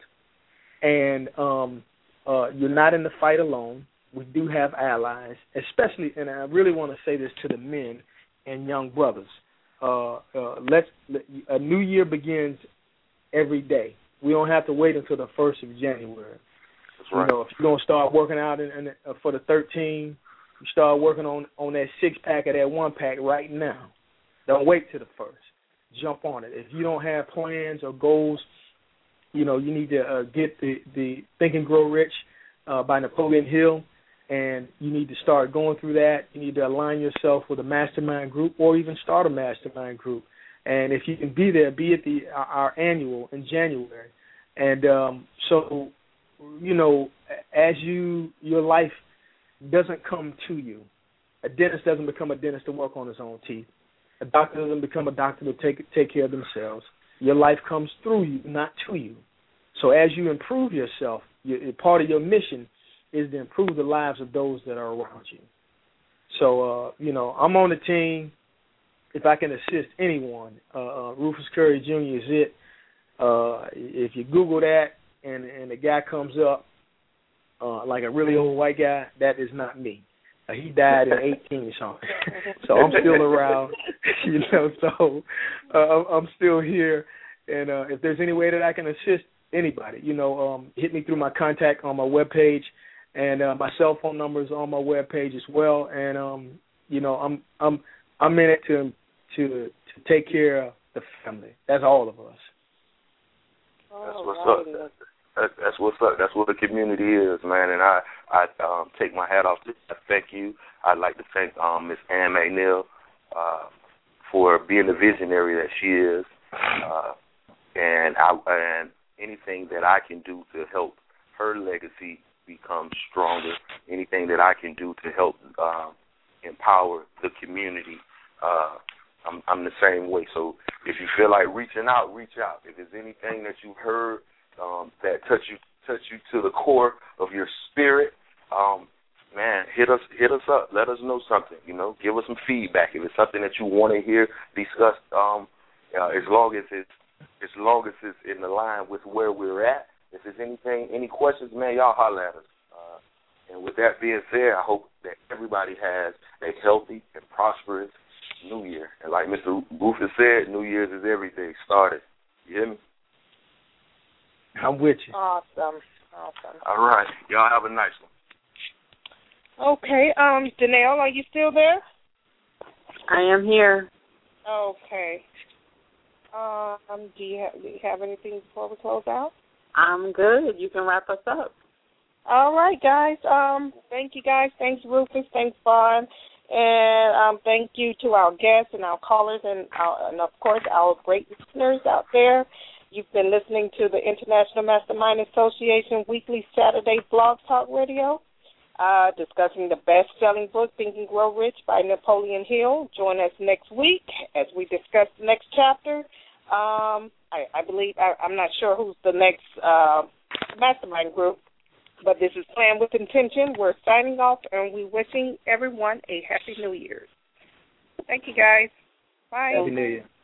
And um, uh, you're not in the fight alone. We do have allies, especially, and I really want to say this to the men and young brothers. Uh, uh, let's a new year begins every day. We don't have to wait until the first of January. That's right. You know, if you're gonna start working out in, in, uh, for the thirteen, you start working on, on that six pack or that one pack right now. Don't wait till the first. Jump on it. If you don't have plans or goals, you know, you need to uh, get the the Think and Grow Rich uh, by Napoleon Hill, and you need to start going through that. You need to align yourself with a mastermind group, or even start a mastermind group. And if you can be there, be at the our annual in January. And um, so, you know, as you your life doesn't come to you. A dentist doesn't become a dentist to work on his own teeth. A doctor doesn't become a doctor to take take care of themselves. Your life comes through you, not to you. So as you improve yourself, you, part of your mission is to improve the lives of those that are around you. So, uh, you know, I'm on the team. If I can assist anyone, uh, uh, Rufus Curry Junior is it. Uh, if you Google that and, and the guy comes up uh, like a really old white guy, that is not me. Uh, he died in eighteen something, so I'm still around. You know, so uh, I'm still here. And uh, if there's any way that I can assist anybody, you know, um, hit me through my contact on my webpage, and uh, my cell phone number is on my webpage as well. And um, you know, I'm I'm I'm in it to to to take care of the family. That's all of us. That's what's up. That, that's what's up. That's what the community is, man. And I, I um, take my hat off to I thank you. I'd like to thank um, Miss Ann McNeil uh, for being the visionary that she is, uh, and I, and anything that I can do to help her legacy become stronger. Anything that I can do to help uh, empower the community. Uh, I'm, I'm the same way. So if you feel like reaching out, reach out. If there's anything that you heard um, that touch you, touch you to the core of your spirit, um, man, hit us, hit us up. Let us know something. You know, give us some feedback. If it's something that you want to hear discussed, um, uh, as long as it's, as long as it's in the line with where we're at. If there's anything, any questions, man, y'all holler at us. Uh, and with that being said, I hope that everybody has a healthy and prosperous New Year. And like Mister Rufus said, New Year's is everything. Started. You hear me? I'm with you. Awesome. Awesome. All right. Y'all have a nice one. Okay. Um, Janelle, are you still there? I am here. Okay. Um, do you have, do you have anything before we close out? I'm good. You can wrap us up. All right, guys. Um, thank you, guys. Thanks, Rufus. Thanks, Vaughn. And um, thank you to our guests and our callers and, our, and, of course, our great listeners out there. You've been listening to the International Mastermind Association Weekly Saturday Blog Talk Radio, uh, discussing the best-selling book, Think and Grow Rich by Napoleon Hill. Join us next week as we discuss the next chapter. Um, I, I believe, I, I'm not sure who's the next uh, mastermind group, But this is Plan with Intention. We're signing off, and we're wishing everyone a Happy New Year. Thank you, guys. Bye. Happy New Year.